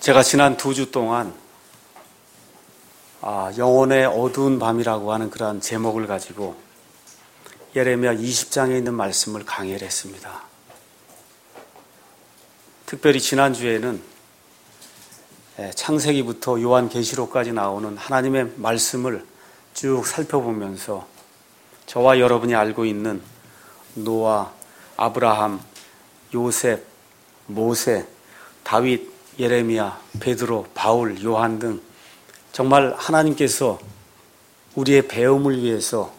제가 지난 2주 동안 영혼의 어두운 밤이라고 하는 그러한 제목을 가지고 예레미야 20장에 있는 말씀을 강해를 했습니다. 특별히 지난주에는 창세기부터 요한계시록까지 나오는 하나님의 말씀을 쭉 살펴보면서 저와 여러분이 알고 있는 노아, 아브라함, 요셉, 모세, 다윗, 예레미야, 베드로, 바울, 요한 등 정말 하나님께서 우리의 배움을 위해서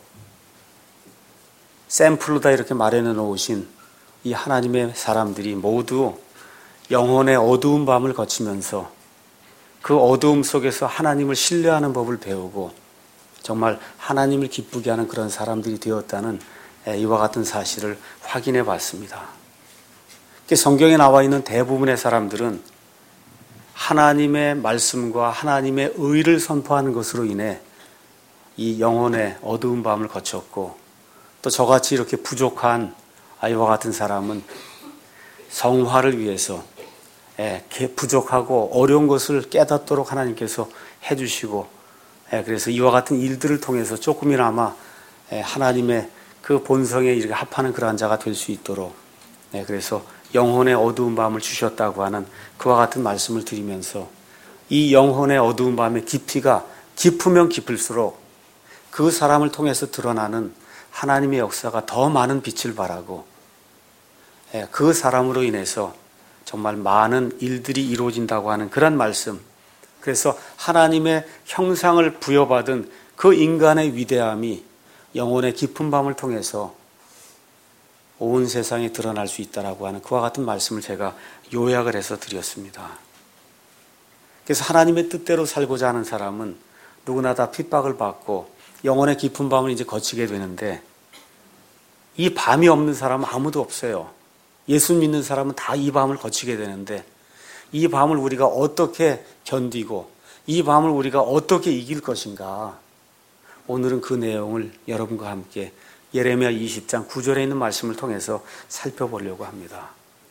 샘플로다 이렇게 마련해 놓으신 이 하나님의 사람들이 모두 영혼의 어두운 밤을 거치면서 그 어두움 속에서 하나님을 신뢰하는 법을 배우고 정말 하나님을 기쁘게 하는 그런 사람들이 되었다는 이와 같은 사실을 확인해 봤습니다. 성경에 나와 있는 대부분의 사람들은 하나님의 말씀과 하나님의 의를 선포하는 것으로 인해 이 영혼의 어두운 밤을 거쳤고 또 저같이 이렇게 부족한 아이와 같은 사람은 성화를 위해서 부족하고 어려운 것을 깨닫도록 하나님께서 해주시고 그래서 이와 같은 일들을 통해서 조금이나마 하나님의 그 본성에 이렇게 합하는 그러한 자가 될 수 있도록 그래서 영혼의 어두운 밤을 주셨다고 하는 그와 같은 말씀을 드리면서 이 영혼의 어두운 밤의 깊이가 깊으면 깊을수록 그 사람을 통해서 드러나는 하나님의 역사가 더 많은 빛을 발하고 그 사람으로 인해서 정말 많은 일들이 이루어진다고 하는 그런 말씀. 그래서 하나님의 형상을 부여받은 그 인간의 위대함이 영혼의 깊은 밤을 통해서 온 세상에 드러날 수 있다라고 하는 그와 같은 말씀을 제가 요약을 해서 드렸습니다. 그래서 하나님의 뜻대로 살고자 하는 사람은 누구나 다 핍박을 받고 영혼의 깊은 밤을 이제 거치게 되는데 이 밤이 없는 사람은 아무도 없어요. 예수 믿는 사람은 다 이 밤을 거치게 되는데 이 밤을 우리가 어떻게 견디고 이 밤을 우리가 어떻게 이길 것인가. 오늘은 그 내용을 여러분과 함께 예레미야 20장 9절에 있는 말씀을 통해서 살펴보려고 합니다.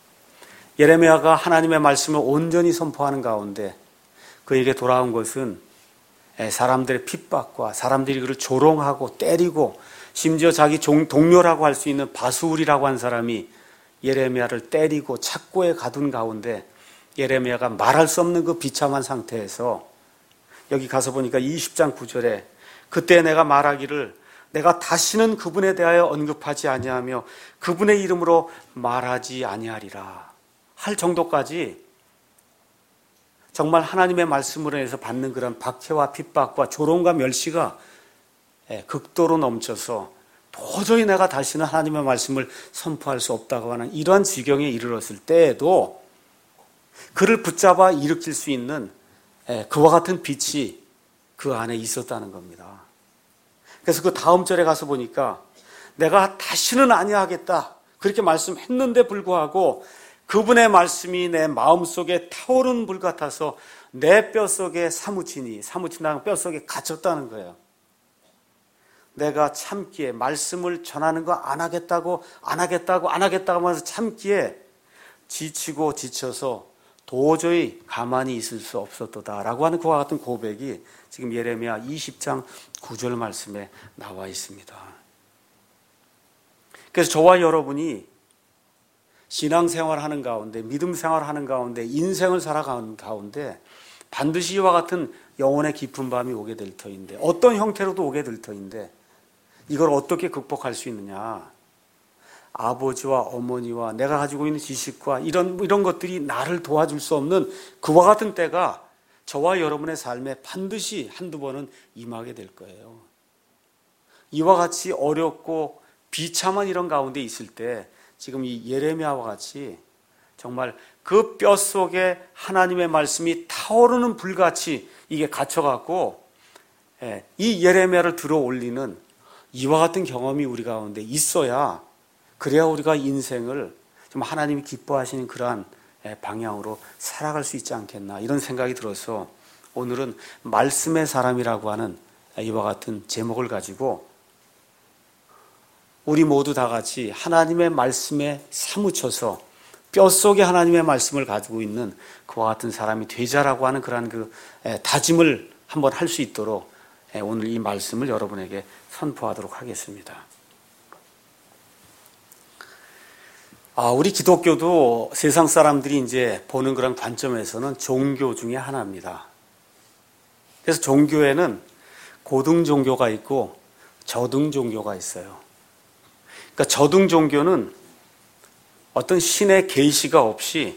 예레미야가 하나님의 말씀을 온전히 선포하는 가운데 그에게 돌아온 것은 사람들의 핍박과 사람들이 그를 조롱하고 때리고 심지어 자기 동료라고 할 수 있는 바수울이라고 한 사람이 예레미야를 때리고 착고에 가둔 가운데 예레미야가 말할 수 없는 그 비참한 상태에서 여기 가서 보니까 20장 9절에 그때 내가 말하기를 내가 다시는 그분에 대하여 언급하지 아니하며 그분의 이름으로 말하지 아니하리라 할 정도까지 정말 하나님의 말씀으로 해서 받는 그런 박해와 핍박과 조롱과 멸시가 극도로 넘쳐서 도저히 내가 다시는 하나님의 말씀을 선포할 수 없다고 하는 이러한 지경에 이르렀을 때에도 그를 붙잡아 일으킬 수 있는 그와 같은 빛이 그 안에 있었다는 겁니다. 그래서 그 다음 절에 가서 보니까 내가 다시는 아니하겠다 그렇게 말씀했는데 불구하고 그분의 말씀이 내 마음속에 타오르는 불 같아서 내 뼛속에 사무친다는 뼛속에 갇혔다는 거예요. 내가 참기에 말씀을 전하는 거 안 하겠다고 하면서 참기에 지치고 지쳐서 도저히 가만히 있을 수 없었도다라고 하는 그와 같은 고백이 지금 예레미야 20장 9절 말씀에 나와 있습니다. 그래서 저와 여러분이 신앙생활하는 가운데 믿음 생활하는 가운데 인생을 살아가는 가운데 반드시 이와 같은 영혼의 깊은 밤이 오게 될 터인데 어떤 형태로도 오게 될 터인데 이걸 어떻게 극복할 수 있느냐. 아버지와 어머니와 내가 가지고 있는 지식과 이런 것들이 나를 도와줄 수 없는 그와 같은 때가 저와 여러분의 삶에 반드시 한두 번은 임하게 될 거예요. 이와 같이 어렵고 비참한 이런 가운데 있을 때 지금 이 예레미야와 같이 정말 그 뼛속에 하나님의 말씀이 타오르는 불같이 이게 갇혀갖고 이 예레미야를 들어 올리는 이와 같은 경험이 우리 가운데 있어야 그래야 우리가 인생을 좀 하나님이 기뻐하시는 그러한 방향으로 살아갈 수 있지 않겠나 이런 생각이 들어서 오늘은 말씀의 사람이라고 하는 이와 같은 제목을 가지고 우리 모두 다 같이 하나님의 말씀에 사무쳐서 뼛속에 하나님의 말씀을 가지고 있는 그와 같은 사람이 되자라고 하는 그러한 다짐을 한번 할 수 있도록 오늘 이 말씀을 여러분에게 선포하도록 하겠습니다. 우리 기독교도 세상 사람들이 이제 보는 그런 관점에서는 종교 중에 하나입니다. 그래서 종교에는 고등 종교가 있고 저등 종교가 있어요. 그러니까 저등 종교는 어떤 신의 계시가 없이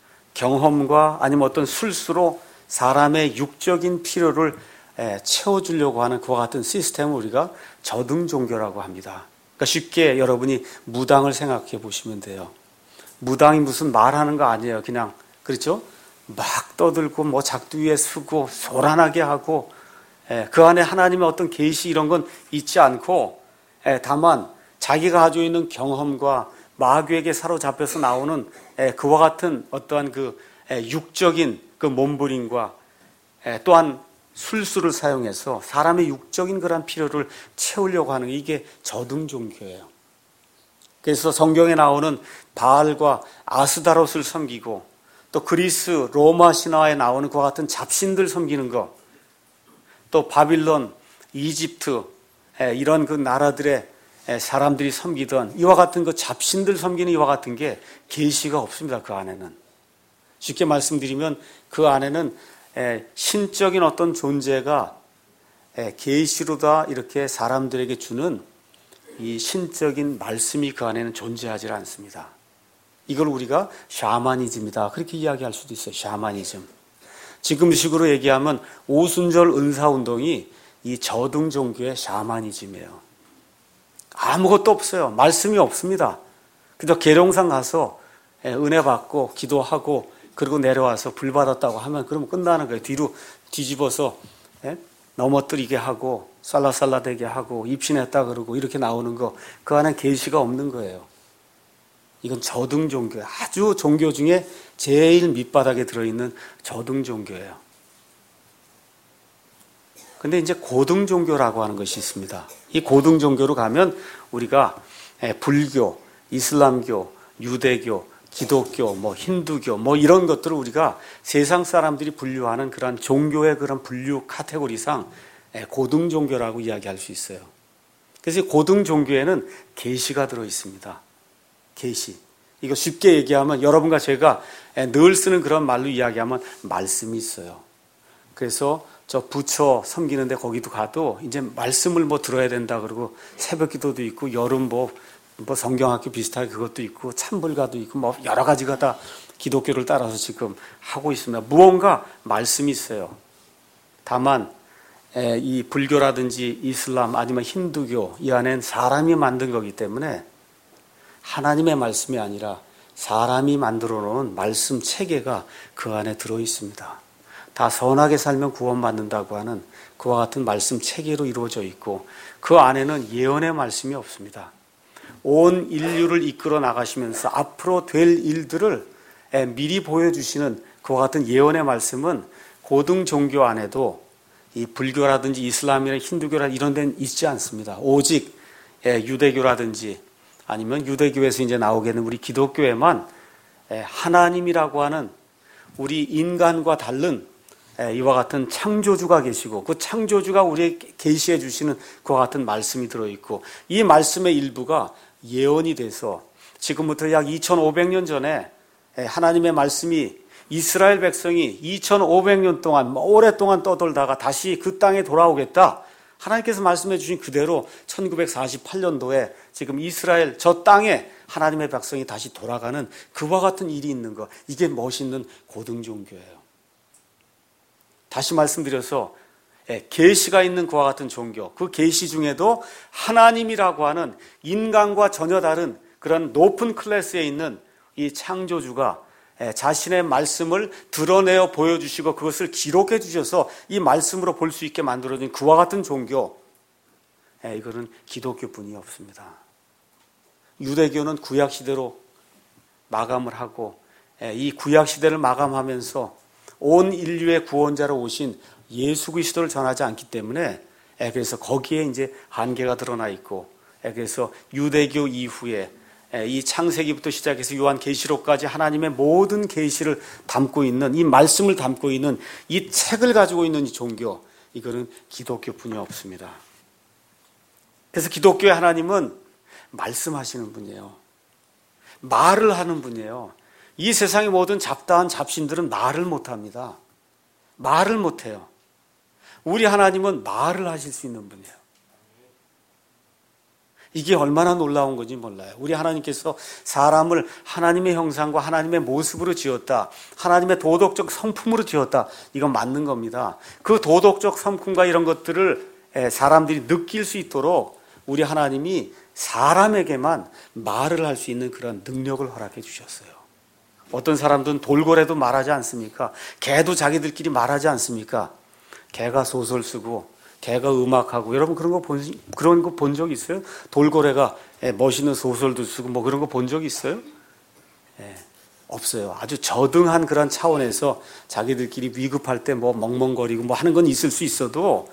경험과 아니면 어떤 술수로 사람의 육적인 필요를 채워주려고 하는 그와 같은 시스템을 우리가 저등 종교라고 합니다. 그러니까 쉽게 여러분이 무당을 생각해 보시면 돼요. 무당이 무슨 말하는 거 아니에요. 그냥 그렇죠? 막 떠들고 뭐 작두 위에 서고 소란하게 하고 그 안에 하나님의 어떤 계시 이런 건 있지 않고 다만 자기가 가지고 있는 경험과 마귀에게 사로잡혀서 나오는 그와 같은 어떠한 그 육적인 그 몸부림과 또한 술수를 사용해서 사람의 육적인 그런 필요를 채우려고 하는 이게 저등 종교예요. 그래서 성경에 나오는 바알과 아스다롯을 섬기고 또 그리스 로마 신화에 나오는 그와 같은 잡신들 섬기는 것, 또 바빌론, 이집트 이런 그 나라들의 사람들이 섬기던 이와 같은 그 잡신들 섬기는 이와 같은 게 계시가 없습니다. 그 안에는. 쉽게 말씀드리면 그 안에는 신적인 어떤 존재가 계시로다 이렇게 사람들에게 주는 이 신적인 말씀이 그 안에는 존재하지 않습니다. 이걸 우리가 샤머니즘이다 그렇게 이야기할 수도 있어요. 샤머니즘. 지금식으로 얘기하면 오순절 은사운동이 이 저등 종교의 샤머니즘이에요. 아무것도 없어요. 말씀이 없습니다. 그저 계룡산 가서 은혜 받고 기도하고 그리고 내려와서 불 받았다고 하면 그러면 끝나는 거예요. 뒤로 뒤집어서 넘어뜨리게 하고 살라살라되게 하고 입신했다 그러고 이렇게 나오는 거 그 안에 계시가 없는 거예요. 이건 저등 종교예요. 아주 종교 중에 제일 밑바닥에 들어있는 저등 종교예요. 근데 이제 고등 종교라고 하는 것이 있습니다. 이 고등 종교로 가면 우리가 불교, 이슬람교, 유대교, 기독교, 힌두교, 이런 것들을 우리가 세상 사람들이 분류하는 그런 종교의 그런 분류 카테고리상 고등 종교라고 이야기할 수 있어요. 그래서 고등 종교에는 계시가 들어 있습니다. 계시. 이거 쉽게 얘기하면 여러분과 제가 늘 쓰는 그런 말로 이야기하면 말씀이 있어요. 그래서 저 부처 섬기는데 거기도 가도 이제 말씀을 들어야 된다 그러고 새벽 기도도 있고 여름 성경학교 비슷하게 그것도 있고 찬불가도 있고 여러 가지가 다 기독교를 따라서 지금 하고 있습니다. 무언가 말씀이 있어요. 다만 이 불교라든지 이슬람 아니면 힌두교 이 안엔 사람이 만든 거기 때문에 하나님의 말씀이 아니라 사람이 만들어 놓은 말씀 체계가 그 안에 들어 있습니다. 다 선하게 살면 구원받는다고 하는 그와 같은 말씀 체계로 이루어져 있고 그 안에는 예언의 말씀이 없습니다. 온 인류를 이끌어 나가시면서 앞으로 될 일들을 미리 보여주시는 그와 같은 예언의 말씀은 고등 종교 안에도 이 불교라든지 이슬람이나 힌두교라든지 이런 데는 있지 않습니다. 오직 유대교라든지 아니면 유대교에서 이제 나오게는 우리 기독교에만 하나님이라고 하는 우리 인간과 다른 이와 같은 창조주가 계시고 그 창조주가 우리에게 계시해 주시는 그와 같은 말씀이 들어있고 이 말씀의 일부가 예언이 돼서 지금부터 약 2500년 전에 하나님의 말씀이 이스라엘 백성이 2500년 동안 오랫동안 떠돌다가 다시 그 땅에 돌아오겠다. 하나님께서 말씀해 주신 그대로 1948년도에 지금 이스라엘 저 땅에 하나님의 백성이 다시 돌아가는 그와 같은 일이 있는 것. 이게 멋있는 고등 종교예요. 다시 말씀드려서 계시가 있는 그와 같은 종교, 그 계시 중에도 하나님이라고 하는 인간과 전혀 다른 그런 높은 클래스에 있는 이 창조주가 자신의 말씀을 드러내어 보여주시고 그것을 기록해 주셔서 이 말씀으로 볼 수 있게 만들어진 그와 같은 종교, 이거는 기독교뿐이 없습니다. 유대교는 구약시대로 마감을 하고 이 구약시대를 마감하면서 온 인류의 구원자로 오신 예수 그리스도를 전하지 않기 때문에 그래서 거기에 이제 한계가 드러나 있고 그래서 유대교 이후에 이 창세기부터 시작해서 요한계시록까지 하나님의 모든 계시를 담고 있는, 이 말씀을 담고 있는 이 책을 가지고 있는 이 종교, 이거는 기독교뿐이 없습니다. 그래서 기독교의 하나님은 말씀하시는 분이에요. 말을 하는 분이에요. 이 세상의 모든 잡다한 잡신들은 말을 못합니다. 말을 못해요. 우리 하나님은 말을 하실 수 있는 분이에요. 이게 얼마나 놀라운 건지 몰라요. 우리 하나님께서 사람을 하나님의 형상과 하나님의 모습으로 지었다. 하나님의 도덕적 성품으로 지었다. 이건 맞는 겁니다. 그 도덕적 성품과 이런 것들을 사람들이 느낄 수 있도록 우리 하나님이 사람에게만 말을 할 수 있는 그런 능력을 허락해 주셨어요. 어떤 사람들은 돌고래도 말하지 않습니까? 개도 자기들끼리 말하지 않습니까? 개가 소설 쓰고 개가 음악하고, 여러분 그런 거 본 적 있어요? 돌고래가 멋있는 소설도 쓰고 뭐 그런 거 본 적 있어요? 없어요. 아주 저등한 그런 차원에서 자기들끼리 위급할 때 뭐 멍멍거리고 뭐 하는 건 있을 수 있어도,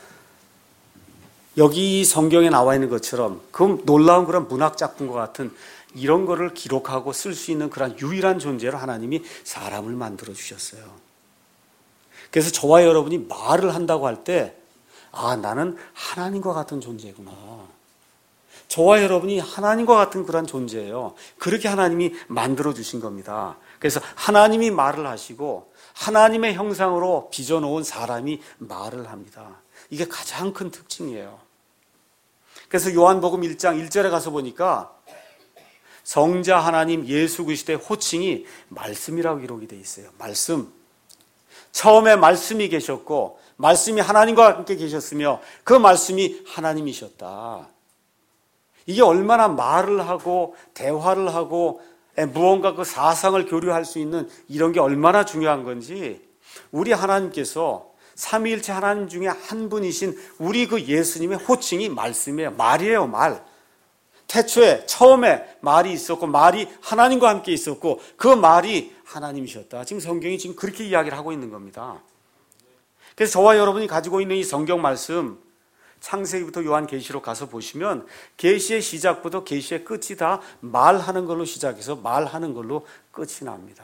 여기 성경에 나와 있는 것처럼 그 놀라운 그런 문학 작품과 같은 이런 거를 기록하고 쓸 수 있는 그런 유일한 존재로 하나님이 사람을 만들어 주셨어요. 그래서 저와 여러분이 말을 한다고 할 때, 아, 나는 하나님과 같은 존재구나. 저와 여러분이 하나님과 같은 그런 존재예요. 그렇게 하나님이 만들어 주신 겁니다. 그래서 하나님이 말을 하시고 하나님의 형상으로 빚어놓은 사람이 말을 합니다. 이게 가장 큰 특징이에요. 그래서 요한복음 1장 1절에 가서 보니까 성자 하나님 예수 그리스도의 호칭이 말씀이라고 기록이 되어 있어요. 말씀. 처음에 말씀이 계셨고 말씀이 하나님과 함께 계셨으며 그 말씀이 하나님이셨다. 이게 얼마나 말을 하고 대화를 하고 무언가 그 사상을 교류할 수 있는 이런 게 얼마나 중요한 건지, 우리 하나님께서 삼위일체 하나님 중에 한 분이신 우리 그 예수님의 호칭이 말씀이에요. 말이에요, 말. 태초에 처음에 말이 있었고 말이 하나님과 함께 있었고 그 말이 하나님이셨다. 지금 성경이 지금 그렇게 이야기를 하고 있는 겁니다. 그래서 저와 여러분이 가지고 있는 이 성경 말씀, 창세기부터 요한계시록 가서 보시면 계시의 시작부터 계시의 끝이 다 말하는 걸로 시작해서 말하는 걸로 끝이 납니다.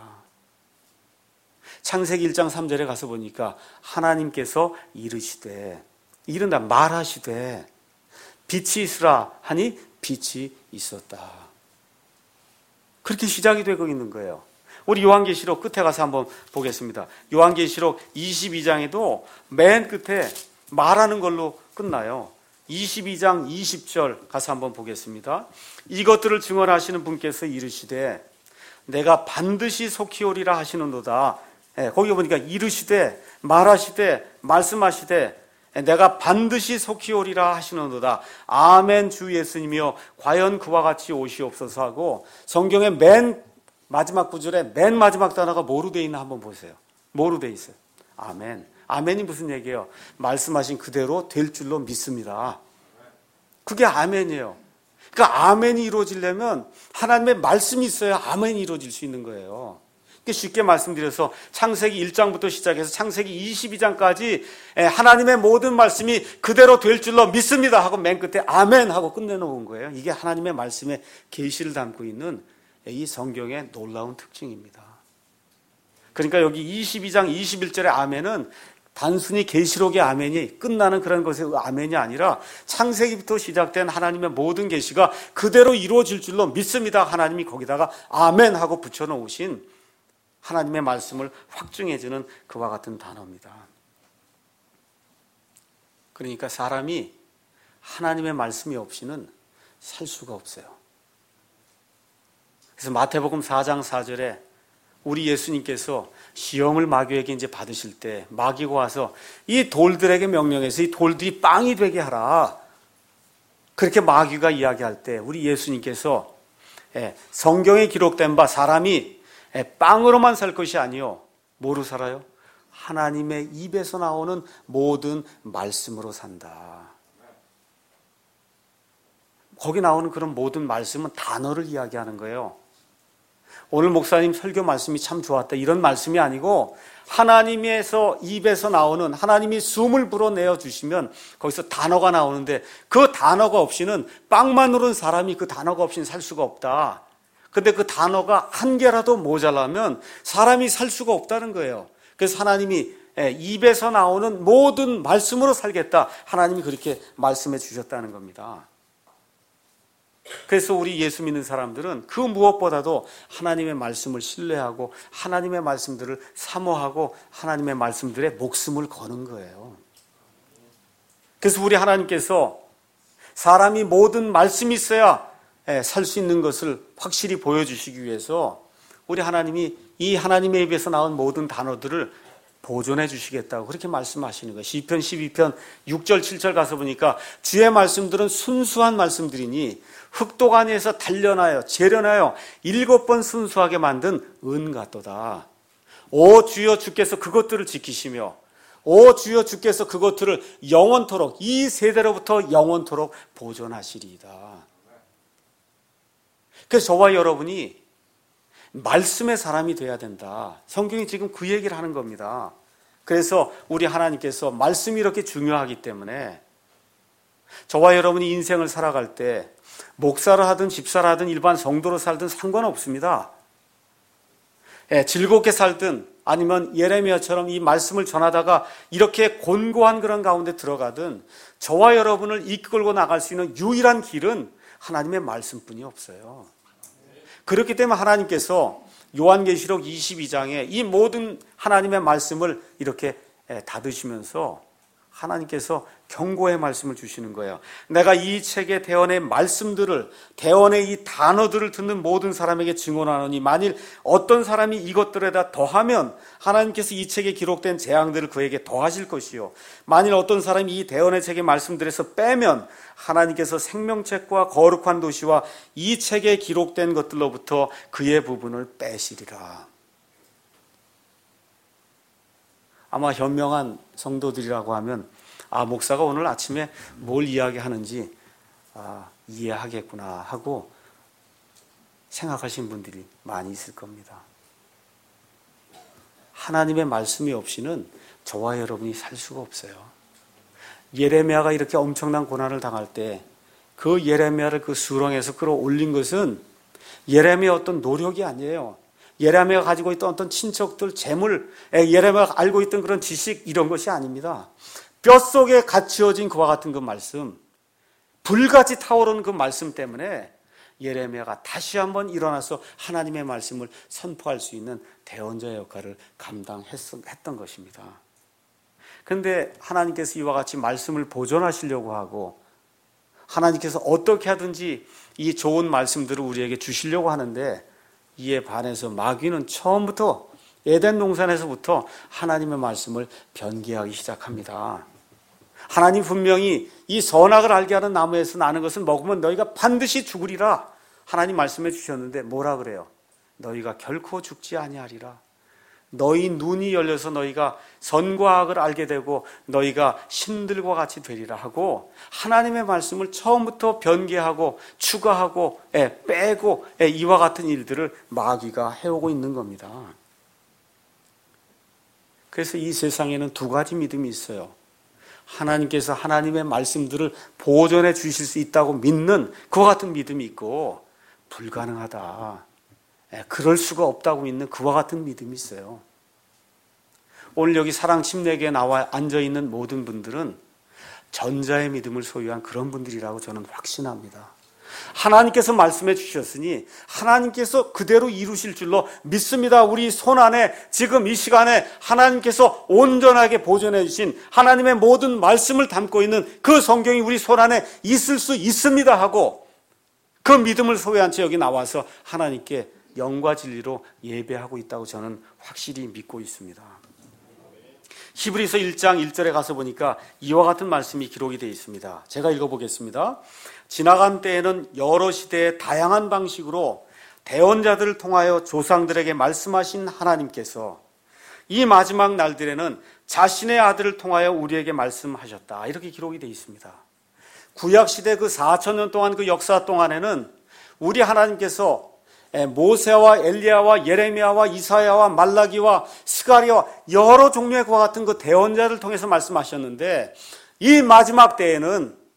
창세기 1장 3절에 가서 보니까 하나님께서 이르시되, 이른다, 말하시되 빛이 있으라 하니 빛이 있었다. 그렇게 시작이 되고 있는 거예요. 우리 요한계시록 끝에 가서 한번 보겠습니다. 요한계시록 22장에도 맨 끝에 말하는 걸로 끝나요. 22장 20절 가서 한번 보겠습니다. 이것들을 증언하시는 분께서 이르시되 내가 반드시 속히 오리라 하시는도다. 거기 보니까 이르시되, 말하시되, 말씀하시되 내가 반드시 속히 오리라 하시는도다. 아멘 주 예수님이여 과연 그와 같이 오시옵소서 하고, 성경의 맨 마지막 구절에 맨 마지막 단어가 뭐로 되어 있나 한번 보세요. 뭐로 되어 있어요? 아멘. 아멘이 무슨 얘기예요? 말씀하신 그대로 될 줄로 믿습니다. 그게 아멘이에요. 그러니까 아멘이 이루어지려면 하나님의 말씀이 있어야 아멘이 이루어질 수 있는 거예요. 쉽게 말씀드려서 창세기 1장부터 시작해서 창세기 22장까지 하나님의 모든 말씀이 그대로 될 줄로 믿습니다 하고 맨 끝에 아멘 하고 끝내놓은 거예요. 이게 하나님의 말씀의 계시를 담고 있는 이 성경의 놀라운 특징입니다. 그러니까 여기 22장 21절의 아멘은 단순히 계시록의 아멘이 끝나는 그런 것의 아멘이 아니라 창세기부터 시작된 하나님의 모든 계시가 그대로 이루어질 줄로 믿습니다. 하나님이 거기다가 아멘 하고 붙여놓으신 하나님의 말씀을 확증해주는 그와 같은 단어입니다. 그러니까 사람이 하나님의 말씀이 없이는 살 수가 없어요. 그래서 마태복음 4장 4절에 우리 예수님께서 시험을 마귀에게 이제 받으실 때 마귀가 와서 이 돌들에게 명령해서 이 돌들이 빵이 되게 하라. 그렇게 마귀가 이야기할 때 우리 예수님께서 성경에 기록된 바 사람이 빵으로만 살 것이 아니요. 뭐로 살아요? 하나님의 입에서 나오는 모든 말씀으로 산다. 거기 나오는 그런 모든 말씀은 단어를 이야기하는 거예요. 오늘 목사님 설교 말씀이 참 좋았다 이런 말씀이 아니고 하나님에서 입에서 나오는, 하나님이 숨을 불어내어 주시면 거기서 단어가 나오는데 그 단어가 없이는, 빵만으로는 사람이 그 단어가 없이는 살 수가 없다. 근데 그 단어가 한 개라도 모자라면 사람이 살 수가 없다는 거예요. 그래서 하나님이 입에서 나오는 모든 말씀으로 살겠다. 하나님이 그렇게 말씀해 주셨다는 겁니다. 그래서 우리 예수 믿는 사람들은 그 무엇보다도 하나님의 말씀을 신뢰하고 하나님의 말씀들을 사모하고 하나님의 말씀들에 목숨을 거는 거예요. 그래서 우리 하나님께서 사람이 모든 말씀이 있어야 살 수 있는 것을 확실히 보여주시기 위해서 우리 하나님이 이 하나님의 입에서 나온 모든 단어들을 보존해 주시겠다고 그렇게 말씀하시는 거예요. 시편 12편 6절 7절 가서 보니까 주의 말씀들은 순수한 말씀들이니 흙도가니에서 단련하여 재련하여 7번 순수하게 만든 은 같도다. 오 주여 주께서 그것들을 지키시며 오 주여 주께서 그것들을 영원토록 이 세대로부터 영원토록 보존하시리이다. 그래서 저와 여러분이 말씀의 사람이 돼야 된다. 성경이 지금 그 얘기를 하는 겁니다. 그래서 우리 하나님께서 말씀이 이렇게 중요하기 때문에 저와 여러분이 인생을 살아갈 때 목사를 하든 집사를 하든 일반 성도로 살든 상관없습니다. 즐겁게 살든 아니면 예레미야처럼 이 말씀을 전하다가 이렇게 곤고한 그런 가운데 들어가든 저와 여러분을 이끌고 나갈 수 있는 유일한 길은 하나님의 말씀뿐이 없어요. 그렇기 때문에 하나님께서 요한계시록 22장에 이 모든 하나님의 말씀을 이렇게 닫으시면서 하나님께서 경고의 말씀을 주시는 거예요. 내가 이 책의 대언의 말씀들을, 대언의 이 단어들을 듣는 모든 사람에게 증언하노니 만일 어떤 사람이 이것들에다 더하면 하나님께서 이 책에 기록된 재앙들을 그에게 더하실 것이요 만일 어떤 사람이 이 대언의 책의 말씀들에서 빼면 하나님께서 생명책과 거룩한 도시와 이 책에 기록된 것들로부터 그의 부분을 빼시리라. 아마 현명한 성도들이라고 하면 목사가 오늘 아침에 뭘 이야기하는지 이해하겠구나 하고 생각하신 분들이 많이 있을 겁니다. 하나님의 말씀이 없이는 저와 여러분이 살 수가 없어요. 예레미야가 이렇게 엄청난 고난을 당할 때 그 예레미야를 그 수렁에서 끌어올린 것은 예레미야의 어떤 노력이 아니에요. 예레미야가 가지고 있던 어떤 친척들, 재물, 예레미야가 알고 있던 그런 지식 이런 것이 아닙니다. 뼛속에 갇혀진 그와 같은 그 말씀, 불같이 타오르는 그 말씀 때문에 예레미야가 다시 한번 일어나서 하나님의 말씀을 선포할 수 있는 대언자의 역할을 감당했던 것입니다. 그런데 하나님께서 이와 같이 말씀을 보존하시려고 하고 하나님께서 어떻게 하든지 이 좋은 말씀들을 우리에게 주시려고 하는데 이에 반해서 마귀는 처음부터 에덴 동산에서부터 하나님의 말씀을 변개하기 시작합니다. 하나님 분명히 이 선악을 알게 하는 나무에서 나는 것을 먹으면 너희가 반드시 죽으리라 하나님 말씀해 주셨는데 뭐라 그래요? 너희가 결코 죽지 아니하리라. 너희 눈이 열려서 너희가 선과 악을 알게 되고 너희가 신들과 같이 되리라 하고 하나님의 말씀을 처음부터 변개하고 추가하고 빼고 이와 같은 일들을 마귀가 해오고 있는 겁니다. 그래서 이 세상에는 두 가지 믿음이 있어요. 하나님께서 하나님의 말씀들을 보존해 주실 수 있다고 믿는 그와 같은 믿음이 있고 불가능하다. 그럴 수가 없다고 믿는 그와 같은 믿음이 있어요. 오늘 여기 사랑 침례교에 나와 앉아있는 모든 분들은 전자의 믿음을 소유한 그런 분들이라고 저는 확신합니다. 하나님께서 말씀해 주셨으니 하나님께서 그대로 이루실 줄로 믿습니다. 우리 손 안에 지금 이 시간에 하나님께서 온전하게 보존해 주신 하나님의 모든 말씀을 담고 있는 그 성경이 우리 손 안에 있을 수 있습니다 하고 그 믿음을 소유한 채 여기 나와서 하나님께 영과 진리로 예배하고 있다고 저는 확실히 믿고 있습니다. 히브리서 1장 1절에 가서 보니까 이와 같은 말씀이 기록이 되어 있습니다. 제가 읽어보겠습니다. 지나간 때에는 여러 시대의 다양한 방식으로 대언자들을 통하여 조상들에게 말씀하신 하나님께서 이 마지막 날들에는 자신의 아들을 통하여 우리에게 말씀하셨다. 이렇게 기록이 되어 있습니다. 구약시대 그 4,000년 동안 그 역사 동안에는 우리 하나님께서 모세와 엘리야와 예레미야와 이사야와 말라기와 스가랴와 여러 종류의 그와 같은 그 대언자를 통해서 말씀하셨는데 이 마지막 때에는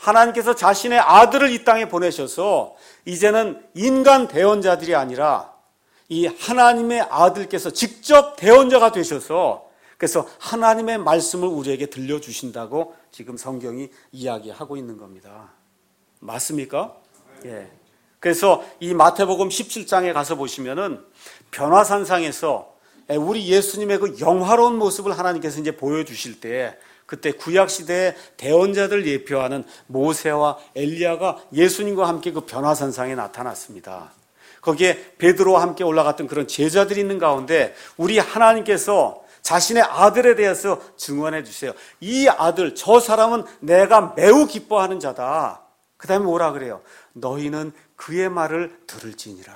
하나님께서 자신의 아들을 이 땅에 보내셔서 이제는 인간 대언자들이 아니라 이 하나님의 아들께서 직접 대언자가 되셔서 그래서 하나님의 말씀을 우리에게 들려주신다고 지금 성경이 이야기하고 있는 겁니다. 맞습니까? 예. 그래서 이 마태복음 17장에 가서 보시면은 변화산상에서 우리 예수님의 그 영화로운 모습을 하나님께서 이제 보여주실 때 그때 구약시대의 대언자들 예표하는 모세와 엘리야가 예수님과 함께 그 변화산상에 나타났습니다. 거기에 베드로와 함께 올라갔던 그런 제자들이 있는 가운데 우리 하나님께서 자신의 아들에 대해서 증언해 주세요. 이 아들, 저 사람은 내가 매우 기뻐하는 자다. 그 다음에 뭐라 그래요? 너희는 그의 말을 들을지니라.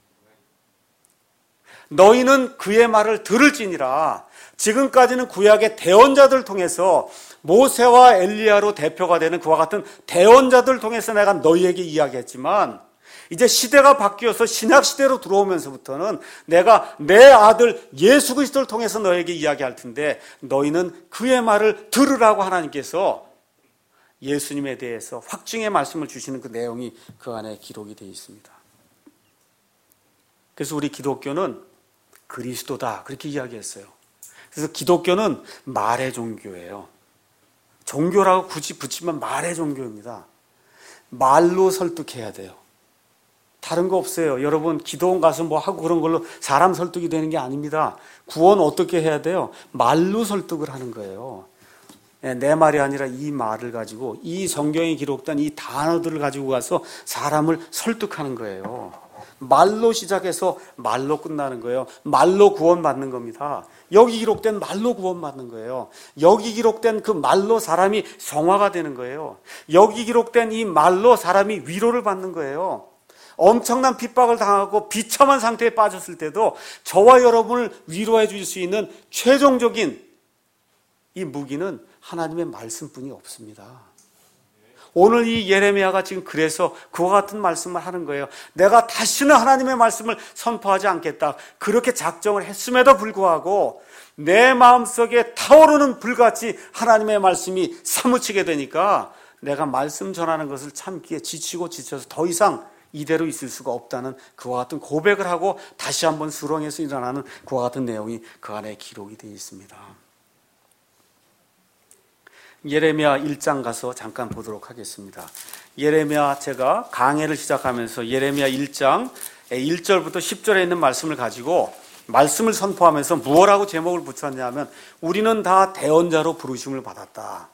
너희는 그의 말을 들을지니라. 지금까지는 구약의 대언자들 통해서 모세와 엘리야로 대표가 되는 그와 같은 대언자들 통해서 내가 너희에게 이야기했지만 이제 시대가 바뀌어서 신약시대로 들어오면서부터는 내가 내 아들 예수 그리스도를 통해서 너에게 이야기할 텐데 너희는 그의 말을 들으라고 하나님께서 예수님에 대해서 확증의 말씀을 주시는 그 내용이 그 안에 기록이 되어 있습니다. 그래서 우리 기독교는 그리스도다 그렇게 이야기했어요. 그래서 기독교는 말의 종교예요. 종교라고 굳이 붙이면 말의 종교입니다. 말로 설득해야 돼요. 다른 거 없어요. 여러분 기도원 가서 뭐 하고 그런 걸로 사람 설득이 되는 게 아닙니다. 구원 어떻게 해야 돼요? 말로 설득을 하는 거예요. 내 말이 아니라 이 말을 가지고 이 성경에 기록된 이 단어들을 가지고 가서 사람을 설득하는 거예요. 말로 시작해서 말로 끝나는 거예요. 말로 구원받는 겁니다. 여기 기록된 말로 구원받는 거예요. 여기 기록된 그 말로 사람이 성화가 되는 거예요. 여기 기록된 이 말로 사람이 위로를 받는 거예요. 엄청난 핍박을 당하고 비참한 상태에 빠졌을 때도 저와 여러분을 위로해 줄 수 있는 최종적인 이 무기는 하나님의 말씀뿐이 없습니다. 오늘 이 예레미야가 지금 그래서 그와 같은 말씀을 하는 거예요. 내가 다시는 하나님의 말씀을 선포하지 않겠다. 그렇게 작정을 했음에도 불구하고 내 마음속에 타오르는 불같이 하나님의 말씀이 사무치게 되니까 내가 말씀 전하는 것을 참기에 지치고 지쳐서 더 이상 이대로 있을 수가 없다는 그와 같은 고백을 하고 다시 한번 수렁에서 일어나는 그와 같은 내용이 그 안에 기록이 되어 있습니다. 예레미야 1장 가서 잠깐 보도록 하겠습니다. 예레미야 제가 강해를 시작하면서 예레미야 1장 1절부터 10절에 있는 말씀을 가지고 말씀을 선포하면서 무엇라고 제목을 붙였냐면 우리는 다 대언자로 부르심을 받았다.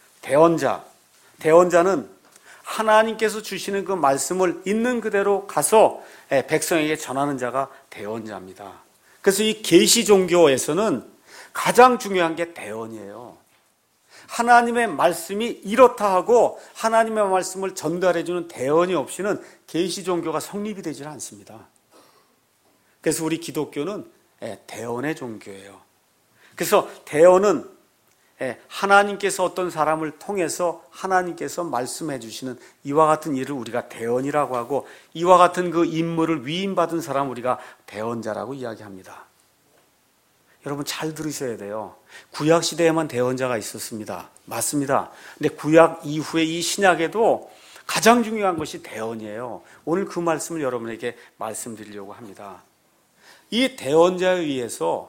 대언자는 하나님께서 주시는 그 말씀을 있는 그대로 가서 백성에게 전하는 자가 대언자입니다. 그래서 이 계시 종교에서는 가장 중요한 게 대언이에요. 하나님의 말씀이 이렇다 하고 하나님의 말씀을 전달해주는 대언이 없이는 계시 종교가 성립이 되질 않습니다. 그래서 우리 기독교는 대언의 종교예요. 그래서 대언은 하나님께서 어떤 사람을 통해서 하나님께서 말씀해 주시는 이와 같은 일을 우리가 대언이라고 하고 이와 같은 그 임무를 위임받은 사람 우리가 대언자라고 이야기합니다. 여러분 잘 들으셔야 돼요. 구약 시대에만 대언자가 있었습니다. 맞습니다. 근데 구약 이후에 이 신약에도 가장 중요한 것이 대언이에요. 오늘 그 말씀을 여러분에게 말씀드리려고 합니다. 이 대언자에 의해서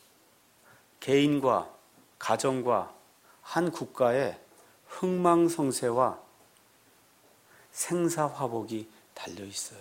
개인과 가정과 한 국가의 흥망성쇠와 생사화복이 달려 있어요.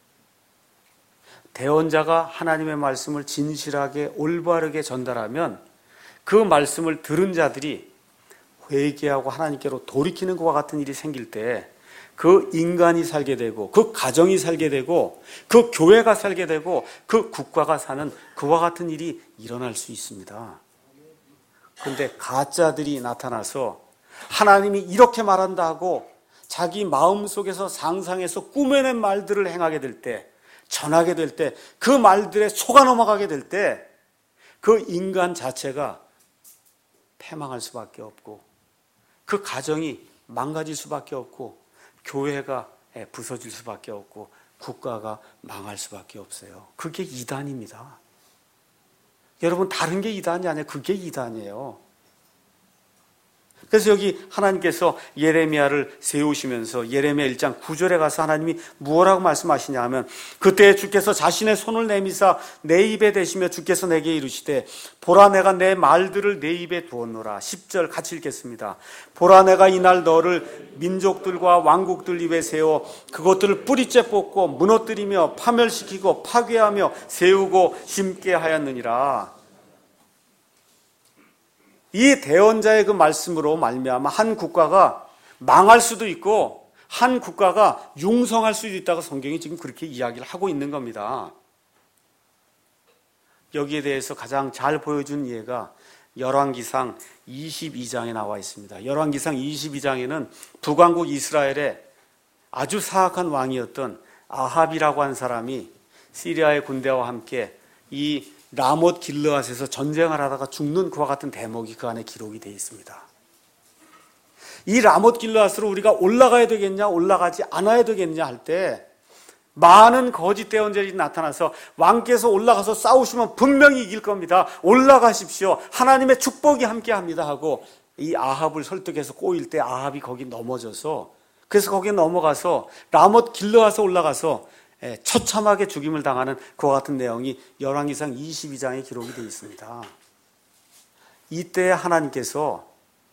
대언자가 하나님의 말씀을 진실하게 올바르게 전달하면 그 말씀을 들은 자들이 회개하고 하나님께로 돌이키는 것과 같은 일이 생길 때 그 인간이 살게 되고 그 가정이 살게 되고 그 교회가 살게 되고 그 국가가 사는 그와 같은 일이 일어날 수 있습니다. 그런데 가짜들이 나타나서 하나님이 이렇게 말한다 하고 자기 마음속에서 상상해서 꾸며낸 말들을 행하게 될 때, 전하게 될 때, 그 말들에 속아 넘어가게 될 때 그 인간 자체가 패망할 수밖에 없고 그 가정이 망가질 수밖에 없고 교회가 부서질 수밖에 없고 국가가 망할 수밖에 없어요. 그게 이단입니다. 여러분 다른 게 이단이 아니에요. 그게 이단이에요. 그래서 여기 하나님께서 예레미야를 세우시면서 예레미야 1장 9절에 가서 하나님이 무엇라고 말씀하시냐 하면, 그때 주께서 자신의 손을 내미사 내 입에 대시며 주께서 내게 이르시되 보라 내가 내 말들을 내 입에 두었노라. 10절 같이 읽겠습니다. 보라 내가 이날 너를 민족들과 왕국들 입에 세워 그것들을 뿌리째 뽑고 무너뜨리며 파멸시키고 파괴하며 세우고 심게 하였느니라. 이 대언자의 그 말씀으로 말미암아 한 국가가 망할 수도 있고 한 국가가 융성할 수도 있다고 성경이 지금 그렇게 이야기를 하고 있는 겁니다. 여기에 대해서 가장 잘 보여준 예가 열왕기상 22장에 나와 있습니다. 열왕기상 22장에는 북왕국 이스라엘의 아주 사악한 왕이었던 아합이라고 한 사람이 시리아의 군대와 함께 이 라못 길르앗에서 전쟁을 하다가 죽는 그와 같은 대목이 그 안에 기록이 되어 있습니다. 이 라못 길르앗으로 우리가 올라가야 되겠냐 올라가지 않아야 되겠냐 할 때 많은 거짓 대언자들이 나타나서 왕께서 올라가서 싸우시면 분명히 이길 겁니다. 올라가십시오. 하나님의 축복이 함께합니다 하고 이 아합을 설득해서 꼬일 때 아합이 거기 넘어져서, 그래서 거기에 넘어가서 라못 길르앗에 올라가서 처참하게 죽임을 당하는 그와 같은 내용이 열왕기상 22장에 기록이 되어 있습니다. 이때 하나님께서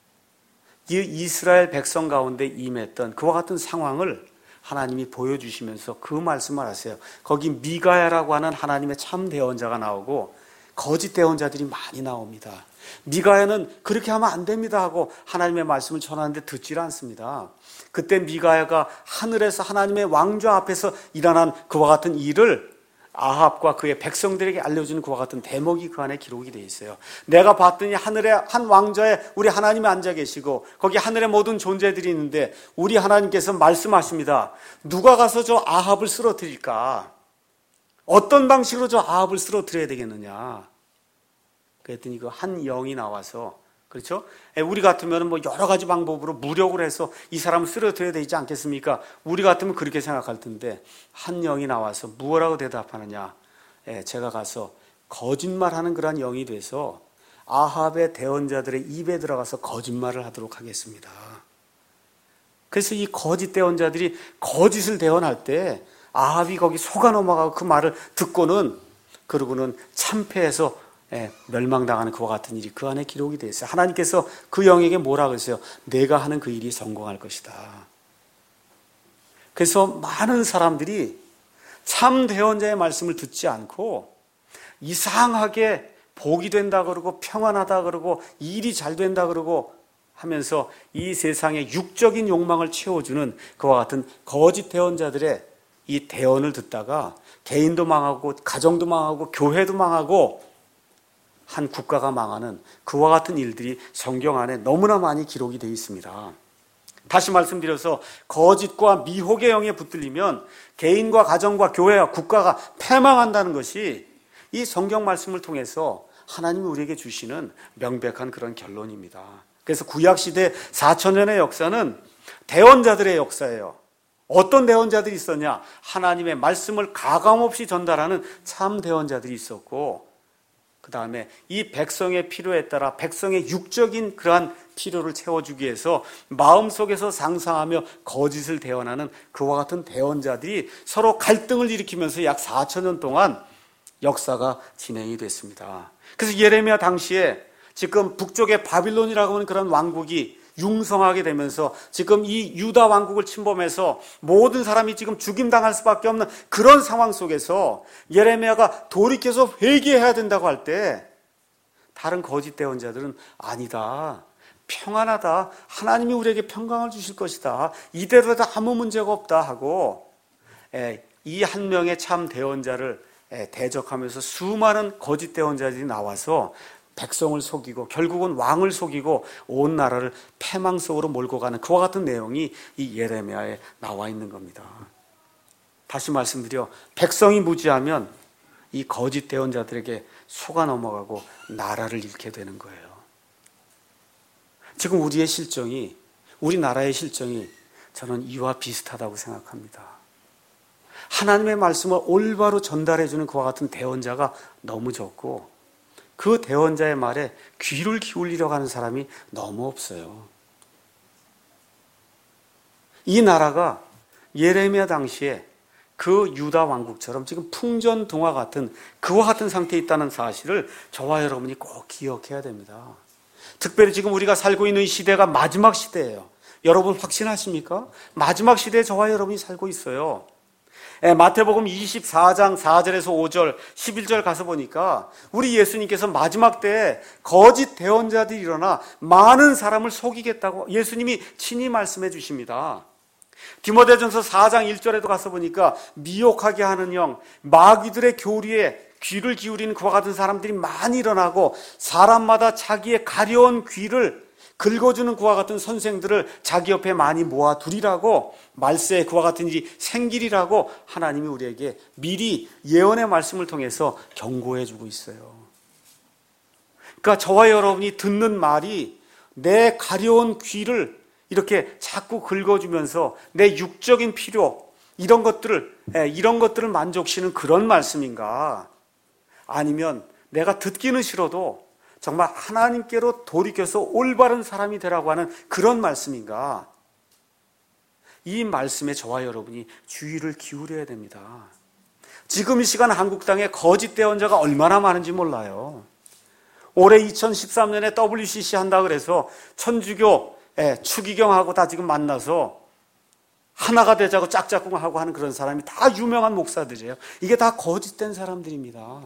이 이스라엘 백성 가운데 임했던 그와 같은 상황을 하나님이 보여주시면서 그 말씀을 하세요. 거기 미가야라고 하는 하나님의 참 대언자가 나오고 거짓 대언자들이 많이 나옵니다. 미가야는 그렇게 하면 안 됩니다 하고 하나님의 말씀을 전하는데 듣질 않습니다. 그때 미가야가 하늘에서 하나님의 왕좌 앞에서 일어난 그와 같은 일을 아합과 그의 백성들에게 알려주는 그와 같은 대목이 그 안에 기록이 되어 있어요. 내가 봤더니 하늘의 한 왕좌에 우리 하나님이 앉아 계시고 거기 하늘의 모든 존재들이 있는데 우리 하나님께서 말씀하십니다. 누가 가서 저 아합을 쓰러뜨릴까? 어떤 방식으로 저 아합을 쓰러뜨려야 되겠느냐? 그랬더니 그 한 영이 나와서, 그렇죠? 우리 같으면 뭐 여러 가지 방법으로 무력을 해서 이 사람을 쓰러뜨려야 되지 않겠습니까? 우리 같으면 그렇게 생각할 텐데 한 영이 나와서 무엇라고 대답하느냐? 제가 가서 거짓말하는 그런 영이 돼서 아합의 대언자들의 입에 들어가서 거짓말을 하도록 하겠습니다. 그래서 이 거짓 대언자들이 거짓을 대언할 때 아합이 거기 속아 넘어가고 그 말을 듣고는, 그러고는 참패해서 멸망당하는 그와 같은 일이 그 안에 기록이 되어 있어요. 하나님께서 그 영에게 뭐라 그랬어요? 내가 하는 그 일이 성공할 것이다. 그래서 많은 사람들이 참 대언자의 말씀을 듣지 않고 이상하게 복이 된다 그러고 평안하다 그러고 일이 잘 된다 그러고 하면서 이 세상의 육적인 욕망을 채워주는 그와 같은 거짓 대언자들의 이 대언을 듣다가 개인도 망하고 가정도 망하고 교회도 망하고 한 국가가 망하는 그와 같은 일들이 성경 안에 너무나 많이 기록이 되어 있습니다. 다시 말씀드려서 거짓과 미혹의 영에 붙들리면 개인과 가정과 교회와 국가가 패망한다는 것이 이 성경 말씀을 통해서 하나님이 우리에게 주시는 명백한 그런 결론입니다. 그래서 구약시대 4,000년의 역사는 대언자들의 역사예요. 어떤 대언자들이 있었냐? 하나님의 말씀을 가감없이 전달하는 참 대언자들이 있었고, 그 다음에 이 백성의 필요에 따라 백성의 육적인 그러한 필요를 채워주기 위해서 마음속에서 상상하며 거짓을 대언하는 그와 같은 대언자들이 서로 갈등을 일으키면서 약 4,000년 동안 역사가 진행이 됐습니다. 그래서 예레미야 당시에 지금 북쪽의 바빌론이라고 하는 그런 왕국이 융성하게 되면서 지금 이 유다 왕국을 침범해서 모든 사람이 지금 죽임당할 수밖에 없는 그런 상황 속에서 예레미야가 돌이켜서 회개해야 된다고 할 때 다른 거짓 대언자들은 아니다, 평안하다, 하나님이 우리에게 평강을 주실 것이다, 이대로도 아무 문제가 없다 하고 이 한 명의 참 대언자를 대적하면서 수많은 거짓 대언자들이 나와서 백성을 속이고 결국은 왕을 속이고 온 나라를 패망 속으로 몰고 가는 그와 같은 내용이 이 예레미야에 나와 있는 겁니다. 다시 말씀드려, 백성이 무지하면 이 거짓 대언자들에게 속아 넘어가고 나라를 잃게 되는 거예요. 지금 우리의 실정이, 우리나라의 실정이 저는 이와 비슷하다고 생각합니다. 하나님의 말씀을 올바로 전달해주는 그와 같은 대언자가 너무 적고 그 대언자의 말에 귀를 기울이려고 하는 사람이 너무 없어요. 이 나라가 예레미야 당시에 그 유다 왕국처럼 지금 풍전등화 같은 그와 같은 상태에 있다는 사실을 저와 여러분이 꼭 기억해야 됩니다. 특별히 지금 우리가 살고 있는 시대가 마지막 시대예요. 여러분 확신하십니까? 마지막 시대에 저와 여러분이 살고 있어요. 마태복음 24장 4절에서 5절, 11절 가서 보니까 우리 예수님께서 마지막 때에 거짓 대언자들이 일어나 많은 사람을 속이겠다고 예수님이 친히 말씀해 주십니다. 디모데전서 4장 1절에도 가서 보니까 미혹하게 하는 영, 마귀들의 교리에 귀를 기울이는 그와 같은 사람들이 많이 일어나고 사람마다 자기의 가려운 귀를 긁어주는 그와 같은 선생들을 자기 옆에 많이 모아두리라고 말세에 그와 같은 일이 생기리라고 하나님이 우리에게 미리 예언의 말씀을 통해서 경고해 주고 있어요. 그러니까 저와 여러분이 듣는 말이 내 가려운 귀를 이렇게 자꾸 긁어주면서 내 육적인 필요 이런 것들을 만족시키는 그런 말씀인가? 아니면 내가 듣기는 싫어도 정말 하나님께로 돌이켜서 올바른 사람이 되라고 하는 그런 말씀인가? 이 말씀에 저와 여러분이 주의를 기울여야 됩니다. 지금 이 시간 한국 땅에 거짓 대언자가 얼마나 많은지 몰라요. 올해 2013년에 WCC 한다 그래서 천주교 추기경하고 다 지금 만나서 하나가 되자고 짝짝꿍하고 하는 그런 사람이 다 유명한 목사들이에요. 이게 다 거짓된 사람들입니다.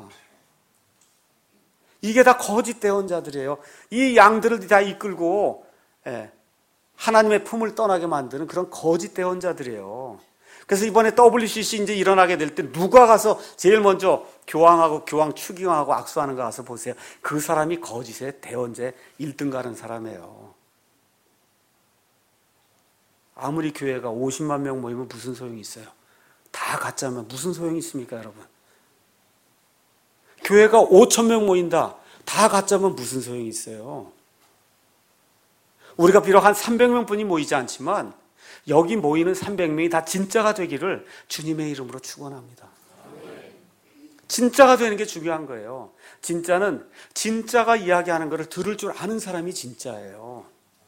이게 다 거짓 대언자들이에요. 이 양들을 다 이끌고 하나님의 품을 떠나게 만드는 그런 거짓 대언자들이에요. 그래서 이번에 WCC 이제 일어나게 될 때 누가 가서 제일 먼저 교황 추기경하고 악수하는 거 가서 보세요. 그 사람이 거짓의 대언자의 1등 가는 사람이에요. 아무리 교회가 50만 명 모이면 무슨 소용이 있어요? 다 가짜면 무슨 소용이 있습니까, 여러분? 교회가 5천 명 모인다. 다 가짜면 무슨 소용이 있어요? 우리가 비록 한 300명 분이 모이지 않지만 여기 모이는 300명이 다 진짜가 되기를 주님의 이름으로 축원합니다. 진짜가 되는 게 중요한 거예요. 진짜는 진짜가 이야기하는 것을 들을 줄 아는 사람이 진짜예요.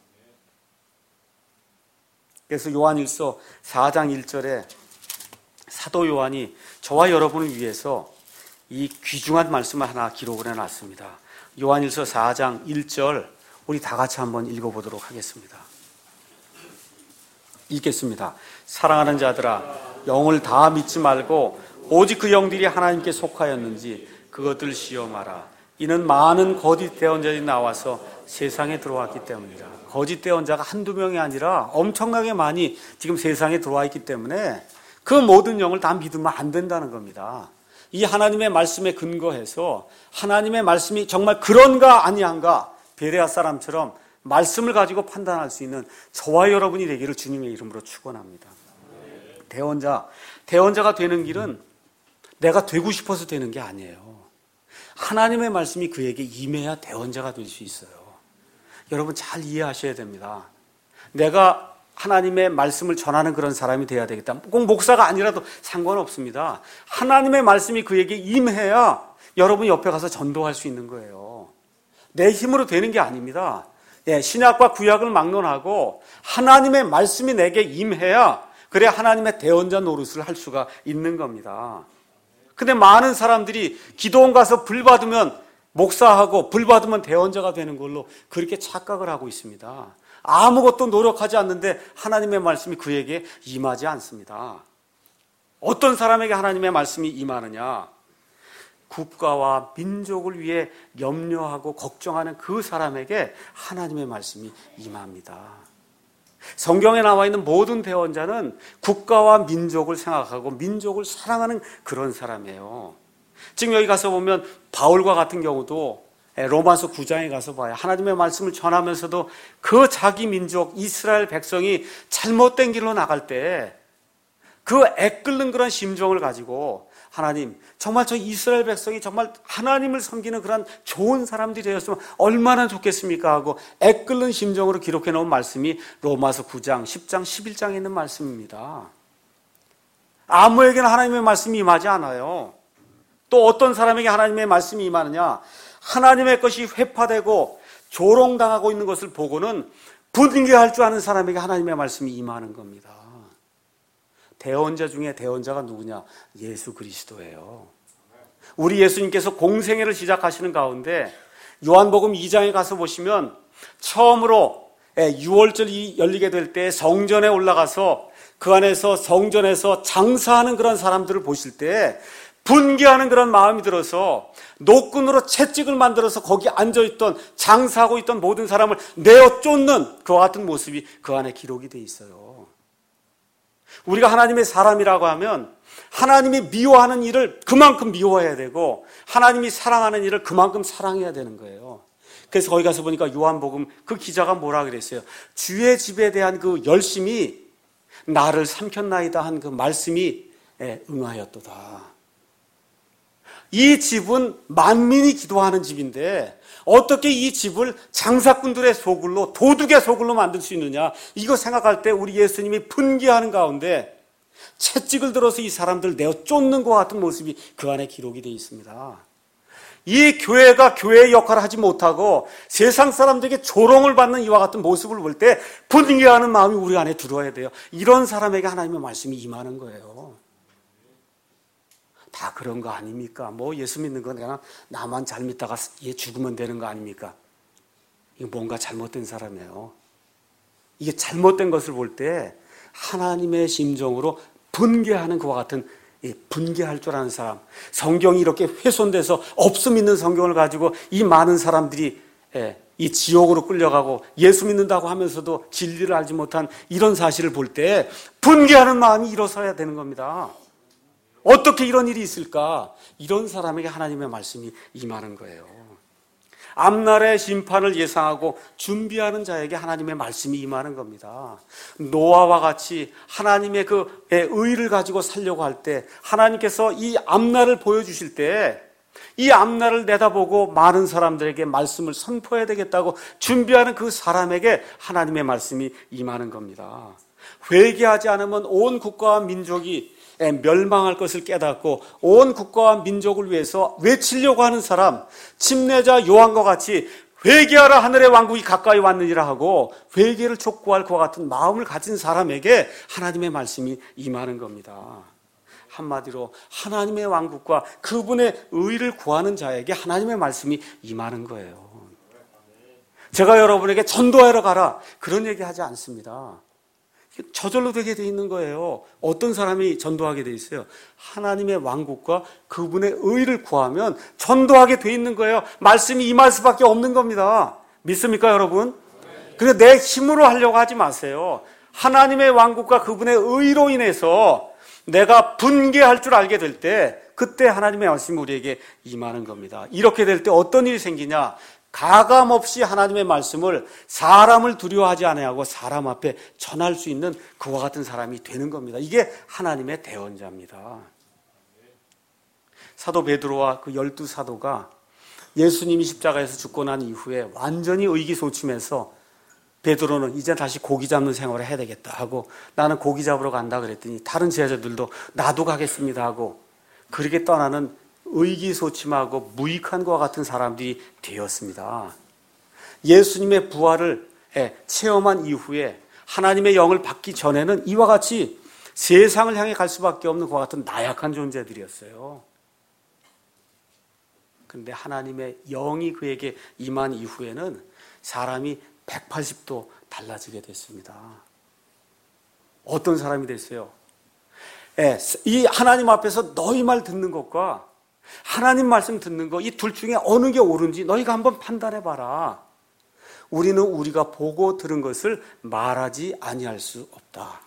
그래서 요한일서 4장 1절에 사도 요한이 저와 여러분을 위해서 이 귀중한 말씀을 하나 기록을 해놨습니다. 요한일서 4장 1절 우리 다 같이 한번 읽어보도록 하겠습니다. 읽겠습니다. 사랑하는 자들아, 영을 다 믿지 말고 오직 그 영들이 하나님께 속하였는지 그것들 시험하라. 이는 많은 거짓 대언자들이 나와서 세상에 들어왔기 때문이라. 거짓 대언자가 한두 명이 아니라 엄청나게 많이 지금 세상에 들어와 있기 때문에 그 모든 영을 다 믿으면 안 된다는 겁니다. 이 하나님의 말씀에 근거해서 하나님의 말씀이 정말 그런가 아니한가 베레아 사람처럼 말씀을 가지고 판단할 수 있는 저와 여러분이 되기를 주님의 이름으로 축원합니다. 대언자가 되는 길은 내가 되고 싶어서 되는 게 아니에요. 하나님의 말씀이 그에게 임해야 대언자가 될 수 있어요. 여러분 잘 이해하셔야 됩니다. 내가 하나님의 말씀을 전하는 그런 사람이 돼야 되겠다. 꼭 목사가 아니라도 상관없습니다. 하나님의 말씀이 그에게 임해야 여러분 옆에 가서 전도할 수 있는 거예요. 내 힘으로 되는 게 아닙니다. 신약과 구약을 막론하고 하나님의 말씀이 내게 임해야 그래야 하나님의 대언자 노릇을 할 수가 있는 겁니다. 근데 많은 사람들이 기도원 가서 불 받으면 목사하고 불 받으면 대언자가 되는 걸로 그렇게 착각을 하고 있습니다. 아무것도 노력하지 않는데 하나님의 말씀이 그에게 임하지 않습니다. 어떤 사람에게 하나님의 말씀이 임하느냐? 국가와 민족을 위해 염려하고 걱정하는 그 사람에게 하나님의 말씀이 임합니다. 성경에 나와 있는 모든 대언자는 국가와 민족을 생각하고 민족을 사랑하는 그런 사람이에요. 지금 여기 가서 보면 바울과 같은 경우도 로마서 9장에 가서 봐요. 하나님의 말씀을 전하면서도 그 자기 민족 이스라엘 백성이 잘못된 길로 나갈 때 그 애끓는 그런 심정을 가지고 하나님 정말 저 이스라엘 백성이 정말 하나님을 섬기는 그런 좋은 사람들이 되었으면 얼마나 좋겠습니까 하고 애끓는 심정으로 기록해 놓은 말씀이 로마서 9장, 10장, 11장에 있는 말씀입니다. 아무에게나 하나님의 말씀이 임하지 않아요. 또 어떤 사람에게 하나님의 말씀이 임하느냐? 하나님의 것이 회파되고 조롱당하고 있는 것을 보고는 분개할 줄 아는 사람에게 하나님의 말씀이 임하는 겁니다. 대언자 중에 대언자가 누구냐? 예수 그리스도예요. 우리 예수님께서 공생애를 시작하시는 가운데 요한복음 2장에 가서 보시면 처음으로 6월절이 열리게 될 때 성전에 올라가서 그 안에서 성전에서 장사하는 그런 사람들을 보실 때 분개하는 그런 마음이 들어서 노끈으로 채찍을 만들어서 거기 앉아있던 장사하고 있던 모든 사람을 내어 쫓는 그와 같은 모습이 그 안에 기록이 돼 있어요. 우리가 하나님의 사람이라고 하면 하나님이 미워하는 일을 그만큼 미워해야 되고 하나님이 사랑하는 일을 그만큼 사랑해야 되는 거예요. 그래서 거기 가서 보니까 요한복음 그 기자가 뭐라 그랬어요? 주의 집에 대한 그 열심이 나를 삼켰나이다 한 그 말씀이 응하였도다. 이 집은 만민이 기도하는 집인데 어떻게 이 집을 장사꾼들의 소굴로, 도둑의 소굴로 만들 수 있느냐, 이거 생각할 때 우리 예수님이 분개하는 가운데 채찍을 들어서 이 사람들 내어 쫓는 것 같은 모습이 그 안에 기록이 되어 있습니다. 이 교회가 교회의 역할을 하지 못하고 세상 사람들에게 조롱을 받는 이와 같은 모습을 볼 때 분개하는 마음이 우리 안에 들어와야 돼요. 이런 사람에게 하나님의 말씀이 임하는 거예요. 다 그런 거 아닙니까? 뭐 예수 믿는 건 그냥 나만 잘 믿다가 얘 죽으면 되는 거 아닙니까? 이거 뭔가 잘못된 사람이에요. 이게 잘못된 것을 볼 때 하나님의 심정으로 분개하는 그와 같은 분개할 줄 아는 사람, 성경이 이렇게 훼손돼서 없음 있는 성경을 가지고 이 많은 사람들이 이 지옥으로 끌려가고 예수 믿는다고 하면서도 진리를 알지 못한 이런 사실을 볼 때 분개하는 마음이 일어서야 되는 겁니다. 어떻게 이런 일이 있을까? 이런 사람에게 하나님의 말씀이 임하는 거예요. 앞날의 심판을 예상하고 준비하는 자에게 하나님의 말씀이 임하는 겁니다. 노아와 같이 하나님의 그 의를 가지고 살려고 할 때 하나님께서 이 앞날을 보여주실 때 이 앞날을 내다보고 많은 사람들에게 말씀을 선포해야 되겠다고 준비하는 그 사람에게 하나님의 말씀이 임하는 겁니다. 회개하지 않으면 온 국가와 민족이 멸망할 것을 깨닫고 온 국가와 민족을 위해서 외치려고 하는 사람, 침례자 요한과 같이 회개하라 하늘의 왕국이 가까이 왔느니라 하고 회개를 촉구할 그와 같은 마음을 가진 사람에게 하나님의 말씀이 임하는 겁니다. 한마디로 하나님의 왕국과 그분의 의를 구하는 자에게 하나님의 말씀이 임하는 거예요. 제가 여러분에게 전도하러 가라 그런 얘기하지 않습니다. 저절로 되게 돼 있는 거예요. 어떤 사람이 전도하게 돼 있어요? 하나님의 왕국과 그분의 의를 구하면 전도하게 돼 있는 거예요. 말씀이 임할 수밖에 없는 겁니다. 믿습니까 여러분? 그래서 내 힘으로 하려고 하지 마세요. 하나님의 왕국과 그분의 의로 인해서 내가 분개할 줄 알게 될 때 그때 하나님의 말씀이 우리에게 임하는 겁니다. 이렇게 될 때 어떤 일이 생기냐? 가감없이 하나님의 말씀을 사람을 두려워하지 아니하고 사람 앞에 전할 수 있는 그와 같은 사람이 되는 겁니다. 이게 하나님의 대언자입니다. 사도 베드로와 그 12사도가 예수님이 십자가에서 죽고 난 이후에 완전히 의기소침해서 베드로는 이제 다시 고기 잡는 생활을 해야 되겠다 하고 나는 고기 잡으러 간다 그랬더니 다른 제자들도 나도 가겠습니다 하고 그렇게 떠나는 의기소침하고 무익한 것과 같은 사람들이 되었습니다. 예수님의 부활을 체험한 이후에 하나님의 영을 받기 전에는 이와 같이 세상을 향해 갈 수밖에 없는 것과 같은 나약한 존재들이었어요. 그런데 하나님의 영이 그에게 임한 이후에는 사람이 180도 달라지게 됐습니다. 어떤 사람이 됐어요? 이 하나님 앞에서 너희 말 듣는 것과 하나님 말씀 듣는 거 이 둘 중에 어느 게 옳은지 너희가 한번 판단해 봐라. 우리는 우리가 보고 들은 것을 말하지 아니할 수 없다.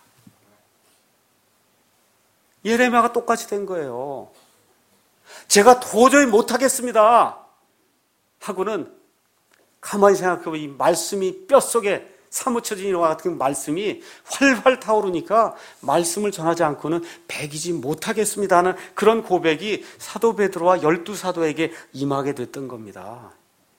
예레미야가 똑같이 된 거예요. 제가 도저히 못하겠습니다 하고는 가만히 생각해보면 이 말씀이 뼛속에 사무쳐진 이와 같은 말씀이 활활 타오르니까 말씀을 전하지 않고는 배기지 못하겠습니다 하는 그런 고백이 사도 베드로와 12사도에게 임하게 됐던 겁니다.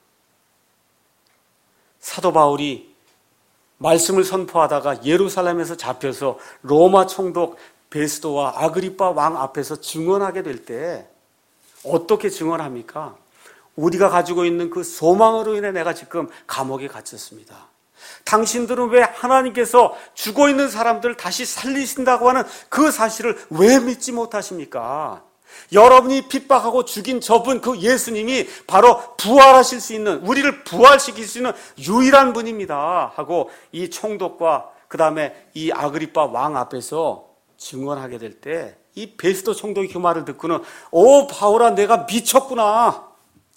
사도 바울이 말씀을 선포하다가 예루살렘에서 잡혀서 로마 총독 베스도와 아그리빠 왕 앞에서 증언하게 될 때 어떻게 증언합니까? 우리가 가지고 있는 그 소망으로 인해 내가 지금 감옥에 갇혔습니다. 당신들은 왜 하나님께서 죽어있는 사람들을 다시 살리신다고 하는 그 사실을 왜 믿지 못하십니까? 여러분이 핍박하고 죽인 저분, 그 예수님이 바로 부활하실 수 있는, 우리를 부활시킬 수 있는 유일한 분입니다 하고 이 총독과 그 다음에 이 아그리빠 왕 앞에서 증언하게 될 때 이 베스도 총독이 그 말을 듣고는 오 바울아, 내가 미쳤구나.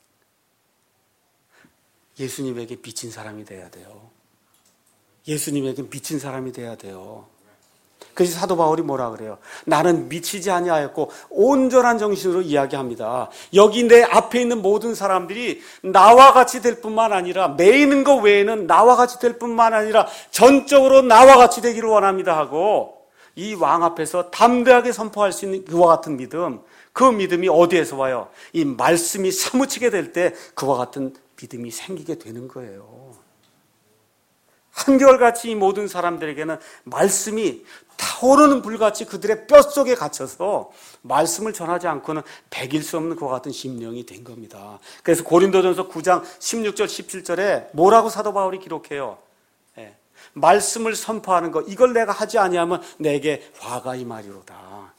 예수님에게 미친 사람이 돼야 돼요. 예수님에게 미친 사람이 돼야 돼요. 그래서 사도 바울이 뭐라 그래요? 나는 미치지 아니하였고 온전한 정신으로 이야기합니다. 여기 내 앞에 있는 모든 사람들이 나와 같이 될 뿐만 아니라, 매 있는 것 외에는 나와 같이 될 뿐만 아니라 전적으로 나와 같이 되기를 원합니다 하고 이 왕 앞에서 담대하게 선포할 수 있는 그와 같은 믿음, 그 믿음이 어디에서 와요? 이 말씀이 사무치게 될 때 그와 같은 믿음이 생기게 되는 거예요. 한결같이 이 모든 사람들에게는 말씀이 타오르는 불같이 그들의 뼛속에 갇혀서 말씀을 전하지 않고는 배길 수 없는 그와 같은 심령이 된 겁니다. 그래서 고린도전서 9장 16절 17절에 뭐라고 사도 바울이 기록해요? 말씀을 선포하는 것, 이걸 내가 하지 아니하면 내게 화가 임하리로다.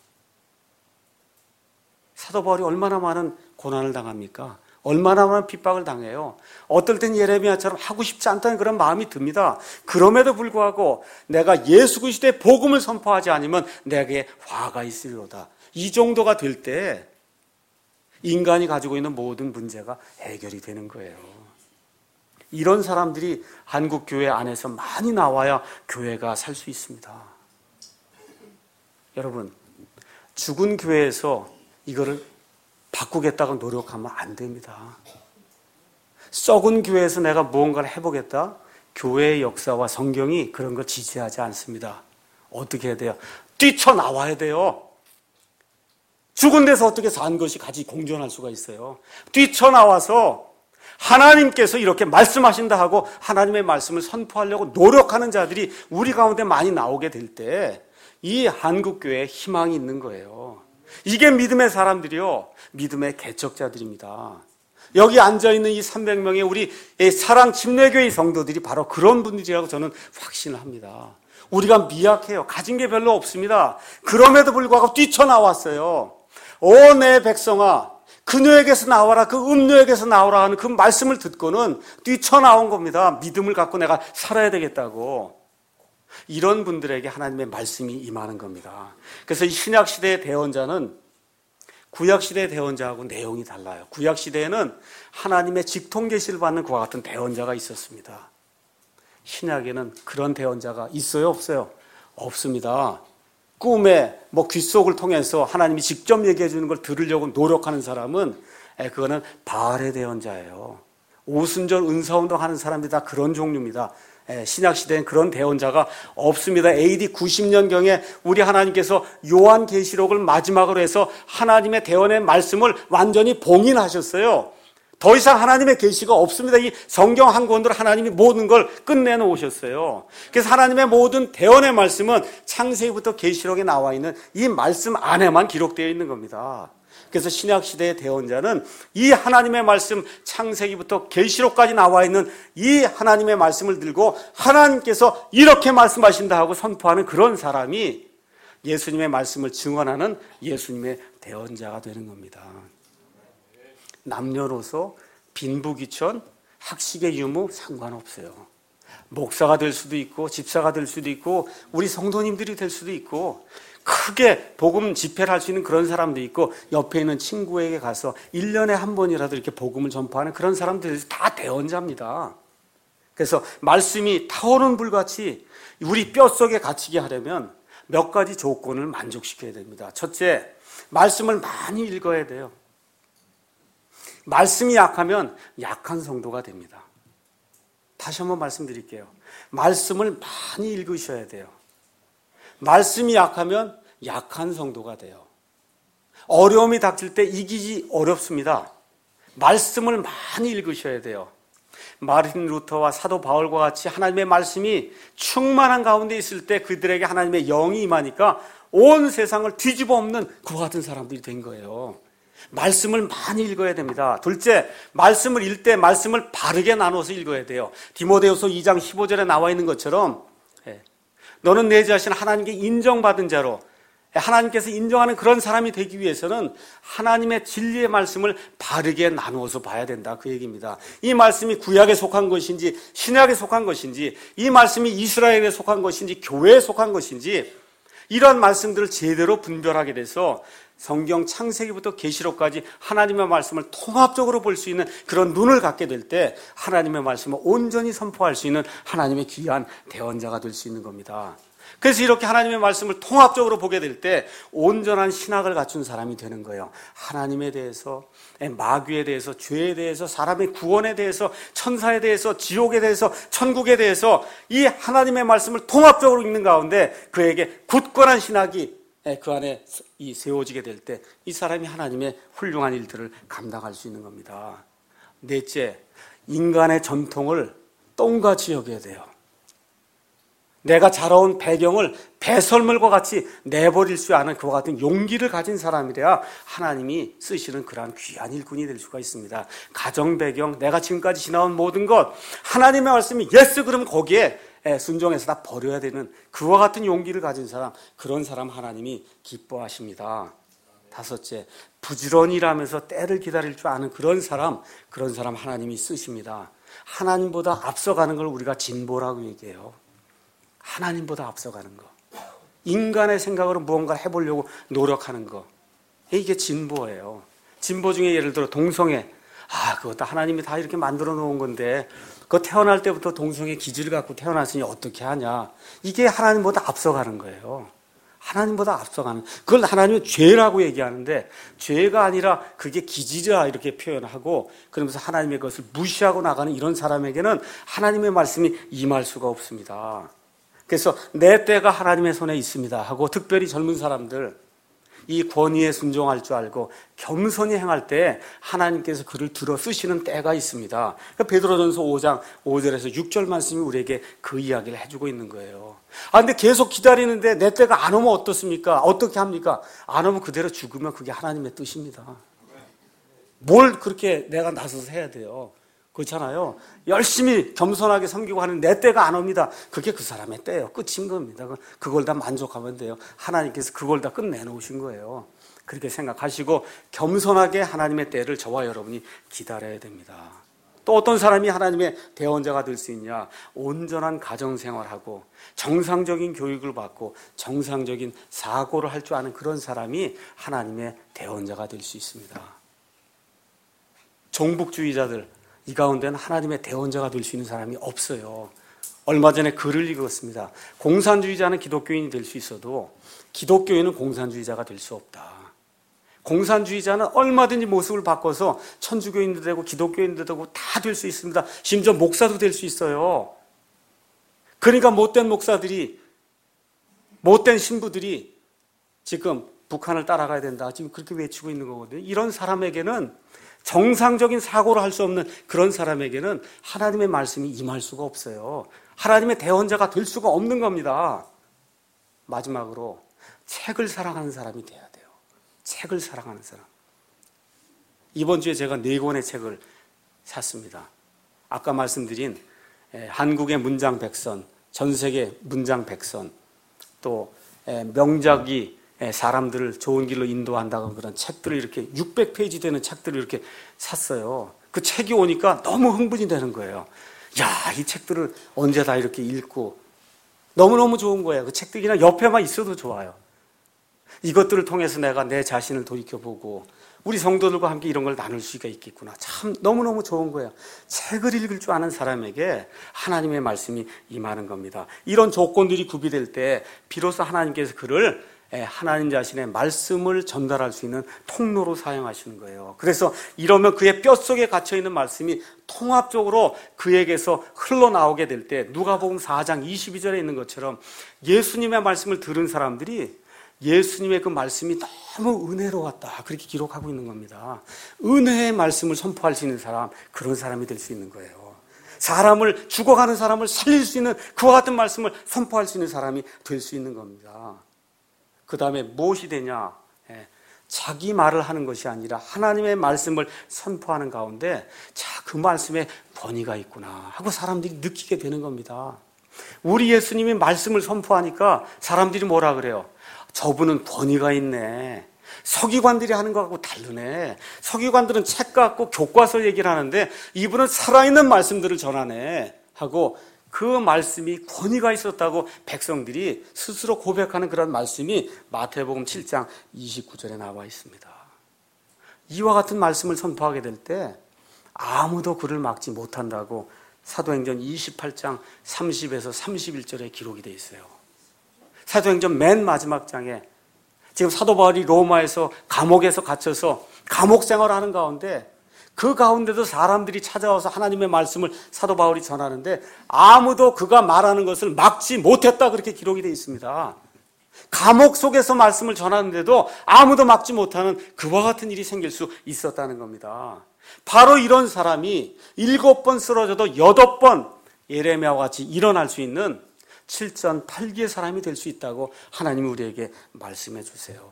사도 바울이 얼마나 많은 고난을 당합니까? 얼마나 많은 핍박을 당해요. 어떨 땐 예레미야처럼 하고 싶지 않다는 그런 마음이 듭니다. 그럼에도 불구하고 내가 예수 그리스도의 복음을 선포하지 않으면 내게 화가 있으리로다. 이 정도가 될 때 인간이 가지고 있는 모든 문제가 해결이 되는 거예요. 이런 사람들이 한국 교회 안에서 많이 나와야 교회가 살 수 있습니다. 여러분, 죽은 교회에서 이거를 바꾸겠다고 노력하면 안 됩니다. 썩은 교회에서 내가 무언가를 해보겠다? 교회의 역사와 성경이 그런 걸 지지하지 않습니다. 어떻게 해야 돼요? 뛰쳐나와야 돼요. 죽은 데서 어떻게 산 것이 같이 공존할 수가 있어요? 뛰쳐나와서 하나님께서 이렇게 말씀하신다 하고 하나님의 말씀을 선포하려고 노력하는 자들이 우리 가운데 많이 나오게 될 때 이 한국교회에 희망이 있는 거예요. 이게 믿음의 사람들이요, 믿음의 개척자들입니다. 여기 앉아있는 이 300명의 우리 사랑 침례교회 성도들이 바로 그런 분들이라고 저는 확신을 합니다. 우리가 미약해요. 가진 게 별로 없습니다. 그럼에도 불구하고 뛰쳐나왔어요. 오 내 백성아, 그녀에게서 나와라, 그 음녀에게서 나오라 하는 그 말씀을 듣고는 뛰쳐나온 겁니다. 믿음을 갖고 내가 살아야 되겠다고. 이런 분들에게 하나님의 말씀이 임하는 겁니다. 그래서 이 신약시대의 대언자는 구약시대의 대언자하고 내용이 달라요. 구약시대에는 하나님의 직통계시를 받는 그와 같은 대언자가 있었습니다. 신약에는 그런 대언자가 있어요, 없어요? 없습니다. 꿈에 귓속을 통해서 하나님이 직접 얘기해 주는 걸 들으려고 노력하는 사람은 그거는 바알의 대언자예요. 오순절 은사운동 하는 사람들이 다 그런 종류입니다. 신약시대엔 그런 대언자가 없습니다. AD 90년경에 우리 하나님께서 요한계시록을 마지막으로 해서 하나님의 대언의 말씀을 완전히 봉인하셨어요. 더 이상 하나님의 계시가 없습니다. 이 성경 한 권으로 하나님이 모든 걸 끝내놓으셨어요. 그래서 하나님의 모든 대언의 말씀은 창세기부터 계시록에 나와 있는 이 말씀 안에만 기록되어 있는 겁니다. 그래서 신약시대의 대언자는 이 하나님의 말씀, 창세기부터 계시록까지 나와 있는 이 하나님의 말씀을 들고 하나님께서 이렇게 말씀하신다 하고 선포하는 그런 사람이 예수님의 말씀을 증언하는 예수님의 대언자가 되는 겁니다. 남녀노소, 빈부귀천, 학식의 유무 상관없어요. 목사가 될 수도 있고 집사가 될 수도 있고 우리 성도님들이 될 수도 있고 크게 복음 집회를 할 수 있는 그런 사람도 있고 옆에 있는 친구에게 가서 1년에 한 번이라도 이렇게 복음을 전파하는 그런 사람들이 다 대언자입니다. 그래서 말씀이 타오르는 불같이 우리 뼛속에 갇히게 하려면 몇 가지 조건을 만족시켜야 됩니다. 첫째, 말씀을 많이 읽어야 돼요. 말씀이 약하면 약한 성도가 됩니다. 다시 한번 말씀드릴게요. 말씀을 많이 읽으셔야 돼요. 말씀이 약하면 약한 성도가 돼요. 어려움이 닥칠 때 이기기 어렵습니다. 말씀을 많이 읽으셔야 돼요. 마르틴 루터와 사도 바울과 같이 하나님의 말씀이 충만한 가운데 있을 때 그들에게 하나님의 영이 임하니까 온 세상을 뒤집어 엎는 그와 같은 사람들이 된 거예요. 말씀을 많이 읽어야 됩니다. 둘째, 말씀을 읽을 때 말씀을 바르게 나눠서 읽어야 돼요. 디모데후서 2장 15절에 나와 있는 것처럼 너는 내 자신 하나님께 인정받은 자로, 하나님께서 인정하는 그런 사람이 되기 위해서는 하나님의 진리의 말씀을 바르게 나누어서 봐야 된다, 그 얘기입니다. 이 말씀이 구약에 속한 것인지 신약에 속한 것인지, 이 말씀이 이스라엘에 속한 것인지 교회에 속한 것인지, 이런 말씀들을 제대로 분별하게 돼서 성경 창세기부터 계시록까지 하나님의 말씀을 통합적으로 볼 수 있는 그런 눈을 갖게 될 때 하나님의 말씀을 온전히 선포할 수 있는 하나님의 귀한 대언자가 될 수 있는 겁니다. 그래서 이렇게 하나님의 말씀을 통합적으로 보게 될 때 온전한 신학을 갖춘 사람이 되는 거예요. 하나님에 대해서, 마귀에 대해서, 죄에 대해서, 사람의 구원에 대해서, 천사에 대해서, 지옥에 대해서, 천국에 대해서 이 하나님의 말씀을 통합적으로 읽는 가운데 그에게 굳건한 신학이 그 안에 세워지게 될 때 이 사람이 하나님의 훌륭한 일들을 감당할 수 있는 겁니다. 넷째, 인간의 전통을 똥같이 여겨야 돼요. 내가 자라온 배경을 배설물과 같이 내버릴 수 않은 그와 같은 용기를 가진 사람이래야 하나님이 쓰시는 그러한 귀한 일꾼이 될 수가 있습니다. 가정 배경, 내가 지금까지 지나온 모든 것, 하나님의 말씀이 예스 그러면 거기에 순종해서 다 버려야 되는 그와 같은 용기를 가진 사람, 그런 사람 하나님이 기뻐하십니다. 다섯째, 부지런히 일하면서 때를 기다릴 줄 아는 그런 사람 하나님이 쓰십니다. 하나님보다 앞서가는 걸 우리가 진보라고 얘기해요. 하나님보다 앞서가는 거, 인간의 생각으로 무언가를 해보려고 노력하는 거, 이게 진보예요. 진보 중에 예를 들어 동성애, 그것도 하나님이 다 이렇게 만들어 놓은 건데 그거 태어날 때부터 동성애 기질을 갖고 태어났으니 어떻게 하냐, 이게 하나님보다 앞서가는 거예요. 하나님보다 앞서가는, 그걸 하나님은 죄라고 얘기하는데 죄가 아니라 그게 기질이라 이렇게 표현하고, 그러면서 하나님의 것을 무시하고 나가는 이런 사람에게는 하나님의 말씀이 임할 수가 없습니다. 그래서 내 때가 하나님의 손에 있습니다 하고, 특별히 젊은 사람들 이 권위에 순종할 줄 알고 겸손히 행할 때 하나님께서 그를 들어 쓰시는 때가 있습니다. 베드로전서 5장 5절에서 6절 말씀이 우리에게 그 이야기를 해주고 있는 거예요. 근데 계속 기다리는데 내 때가 안 오면 어떻습니까? 어떻게 합니까? 안 오면 그대로 죽으면 그게 하나님의 뜻입니다. 뭘 그렇게 내가 나서서 해야 돼요? 그렇잖아요. 열심히 겸손하게 섬기고 하는 내 때가 안 옵니다. 그게 그 사람의 때예요. 끝인 겁니다. 그걸 다 만족하면 돼요. 하나님께서 그걸 다 끝내놓으신 거예요. 그렇게 생각하시고 겸손하게 하나님의 때를 저와 여러분이 기다려야 됩니다. 또 어떤 사람이 하나님의 대언자가 될 수 있냐? 온전한 가정생활하고 정상적인 교육을 받고 정상적인 사고를 할 줄 아는 그런 사람이 하나님의 대언자가 될 수 있습니다. 종북주의자들, 이 가운데는 하나님의 대언자가 될 수 있는 사람이 없어요. 얼마 전에 글을 읽었습니다. 공산주의자는 기독교인이 될 수 있어도 기독교인은 공산주의자가 될 수 없다. 공산주의자는 얼마든지 모습을 바꿔서 천주교인도 되고 기독교인도 되고 다 될 수 있습니다. 심지어 목사도 될 수 있어요. 그러니까 못된 목사들이, 못된 신부들이 지금 북한을 따라가야 된다, 지금 그렇게 외치고 있는 거거든요. 이런 사람에게는, 정상적인 사고를 할 수 없는 그런 사람에게는 하나님의 말씀이 임할 수가 없어요. 하나님의 대언자가 될 수가 없는 겁니다. 마지막으로 책을 사랑하는 사람이 돼야 돼요. 책을 사랑하는 사람. 이번 주에 제가 4권의 책을 샀습니다. 아까 말씀드린 한국의 문장 100선, 전 세계 문장 100선, 또 명작이 사람들을 좋은 길로 인도한다는 그런 책들을 이렇게 600페이지 되는 책들을 이렇게 샀어요. 그 책이 오니까 너무 흥분이 되는 거예요. 야, 이 책들을 언제 다 이렇게 읽고, 너무너무 좋은 거예요. 그 책들이 그냥 옆에만 있어도 좋아요. 이것들을 통해서 내가 내 자신을 돌이켜보고 우리 성도들과 함께 이런 걸 나눌 수가 있겠구나. 참 너무너무 좋은 거예요. 책을 읽을 줄 아는 사람에게 하나님의 말씀이 임하는 겁니다. 이런 조건들이 구비될 때 비로소 하나님께서 그를 하나님 자신의 말씀을 전달할 수 있는 통로로 사용하시는 거예요. 그래서 이러면 그의 뼛속에 갇혀있는 말씀이 통합적으로 그에게서 흘러나오게 될 때, 누가복음 4장 22절에 있는 것처럼 예수님의 말씀을 들은 사람들이 예수님의 그 말씀이 너무 은혜로웠다, 그렇게 기록하고 있는 겁니다. 은혜의 말씀을 선포할 수 있는 사람, 그런 사람이 될 수 있는 거예요. 사람을, 죽어가는 사람을 살릴 수 있는 그와 같은 말씀을 선포할 수 있는 사람이 될 수 있는 겁니다. 그 다음에 무엇이 되냐? 자기 말을 하는 것이 아니라 하나님의 말씀을 선포하는 가운데 자, 그 말씀에 권위가 있구나 하고 사람들이 느끼게 되는 겁니다. 우리 예수님이 말씀을 선포하니까 사람들이 뭐라 그래요? 저분은 권위가 있네. 서기관들이 하는 것하고 다르네. 서기관들은 책 갖고 교과서 얘기를 하는데 이분은 살아있는 말씀들을 전하네 하고 그 말씀이 권위가 있었다고 백성들이 스스로 고백하는 그런 말씀이 마태복음 7장 29절에 나와 있습니다. 이와 같은 말씀을 선포하게 될 때 아무도 그를 막지 못한다고 사도행전 28장 30에서 31절에 기록이 되어 있어요. 사도행전 맨 마지막 장에 지금 사도 바울이 로마에서 감옥에서 갇혀서 감옥 생활하는 가운데 그 가운데도 사람들이 찾아와서 하나님의 말씀을 사도 바울이 전하는데 아무도 그가 말하는 것을 막지 못했다 그렇게 기록이 되어 있습니다. 감옥 속에서 말씀을 전하는데도 아무도 막지 못하는 그와 같은 일이 생길 수 있었다는 겁니다. 바로 이런 사람이 7번 쓰러져도 8번 예레미야와 같이 일어날 수 있는 7전8기의 사람이 될 수 있다고 하나님이 우리에게 말씀해 주세요.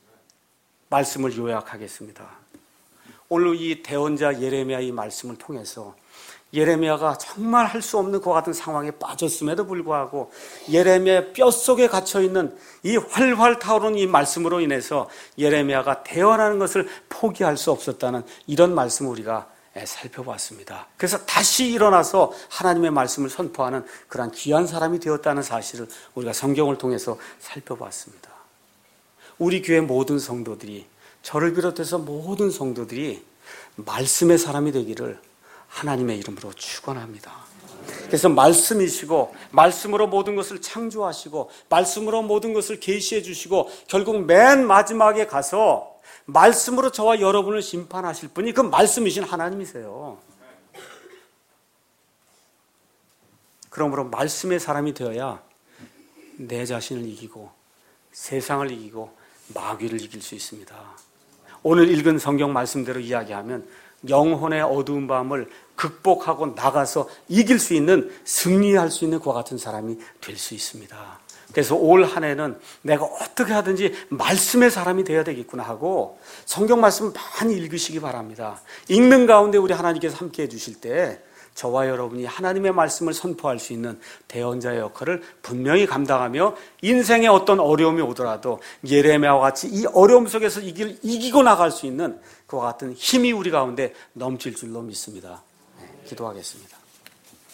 말씀을 요약하겠습니다. 오늘 이 대언자 예레미야의 말씀을 통해서 예레미야가 정말 할 수 없는 그와 같은 상황에 빠졌음에도 불구하고 예레미야의 뼛속에 갇혀있는 이 활활 타오르는 이 말씀으로 인해서 예레미야가 대언하는 것을 포기할 수 없었다는 이런 말씀을 우리가 살펴봤습니다. 그래서 다시 일어나서 하나님의 말씀을 선포하는 그런 귀한 사람이 되었다는 사실을 우리가 성경을 통해서 살펴봤습니다. 우리 교회 모든 성도들이, 저를 비롯해서 모든 성도들이 말씀의 사람이 되기를 하나님의 이름으로 축원합니다. 그래서 말씀이시고 말씀으로 모든 것을 창조하시고 말씀으로 모든 것을 계시해 주시고 결국 맨 마지막에 가서 말씀으로 저와 여러분을 심판하실 분이 그 말씀이신 하나님이세요. 그러므로 말씀의 사람이 되어야 내 자신을 이기고 세상을 이기고 마귀를 이길 수 있습니다. 오늘 읽은 성경 말씀대로 이야기하면 영혼의 어두운 밤을 극복하고 나가서 이길 수 있는, 승리할 수 있는 그와 같은 사람이 될 수 있습니다. 그래서 올 한 해는 내가 어떻게 하든지 말씀의 사람이 되어야 되겠구나 하고 성경 말씀 많이 읽으시기 바랍니다. 읽는 가운데 우리 하나님께서 함께 해주실 때 저와 여러분이 하나님의 말씀을 선포할 수 있는 대언자의 역할을 분명히 감당하며 인생에 어떤 어려움이 오더라도 예레미야와 같이 이 어려움 속에서 이기고 나갈 수 있는 그와 같은 힘이 우리 가운데 넘칠 줄로 믿습니다. 기도하겠습니다.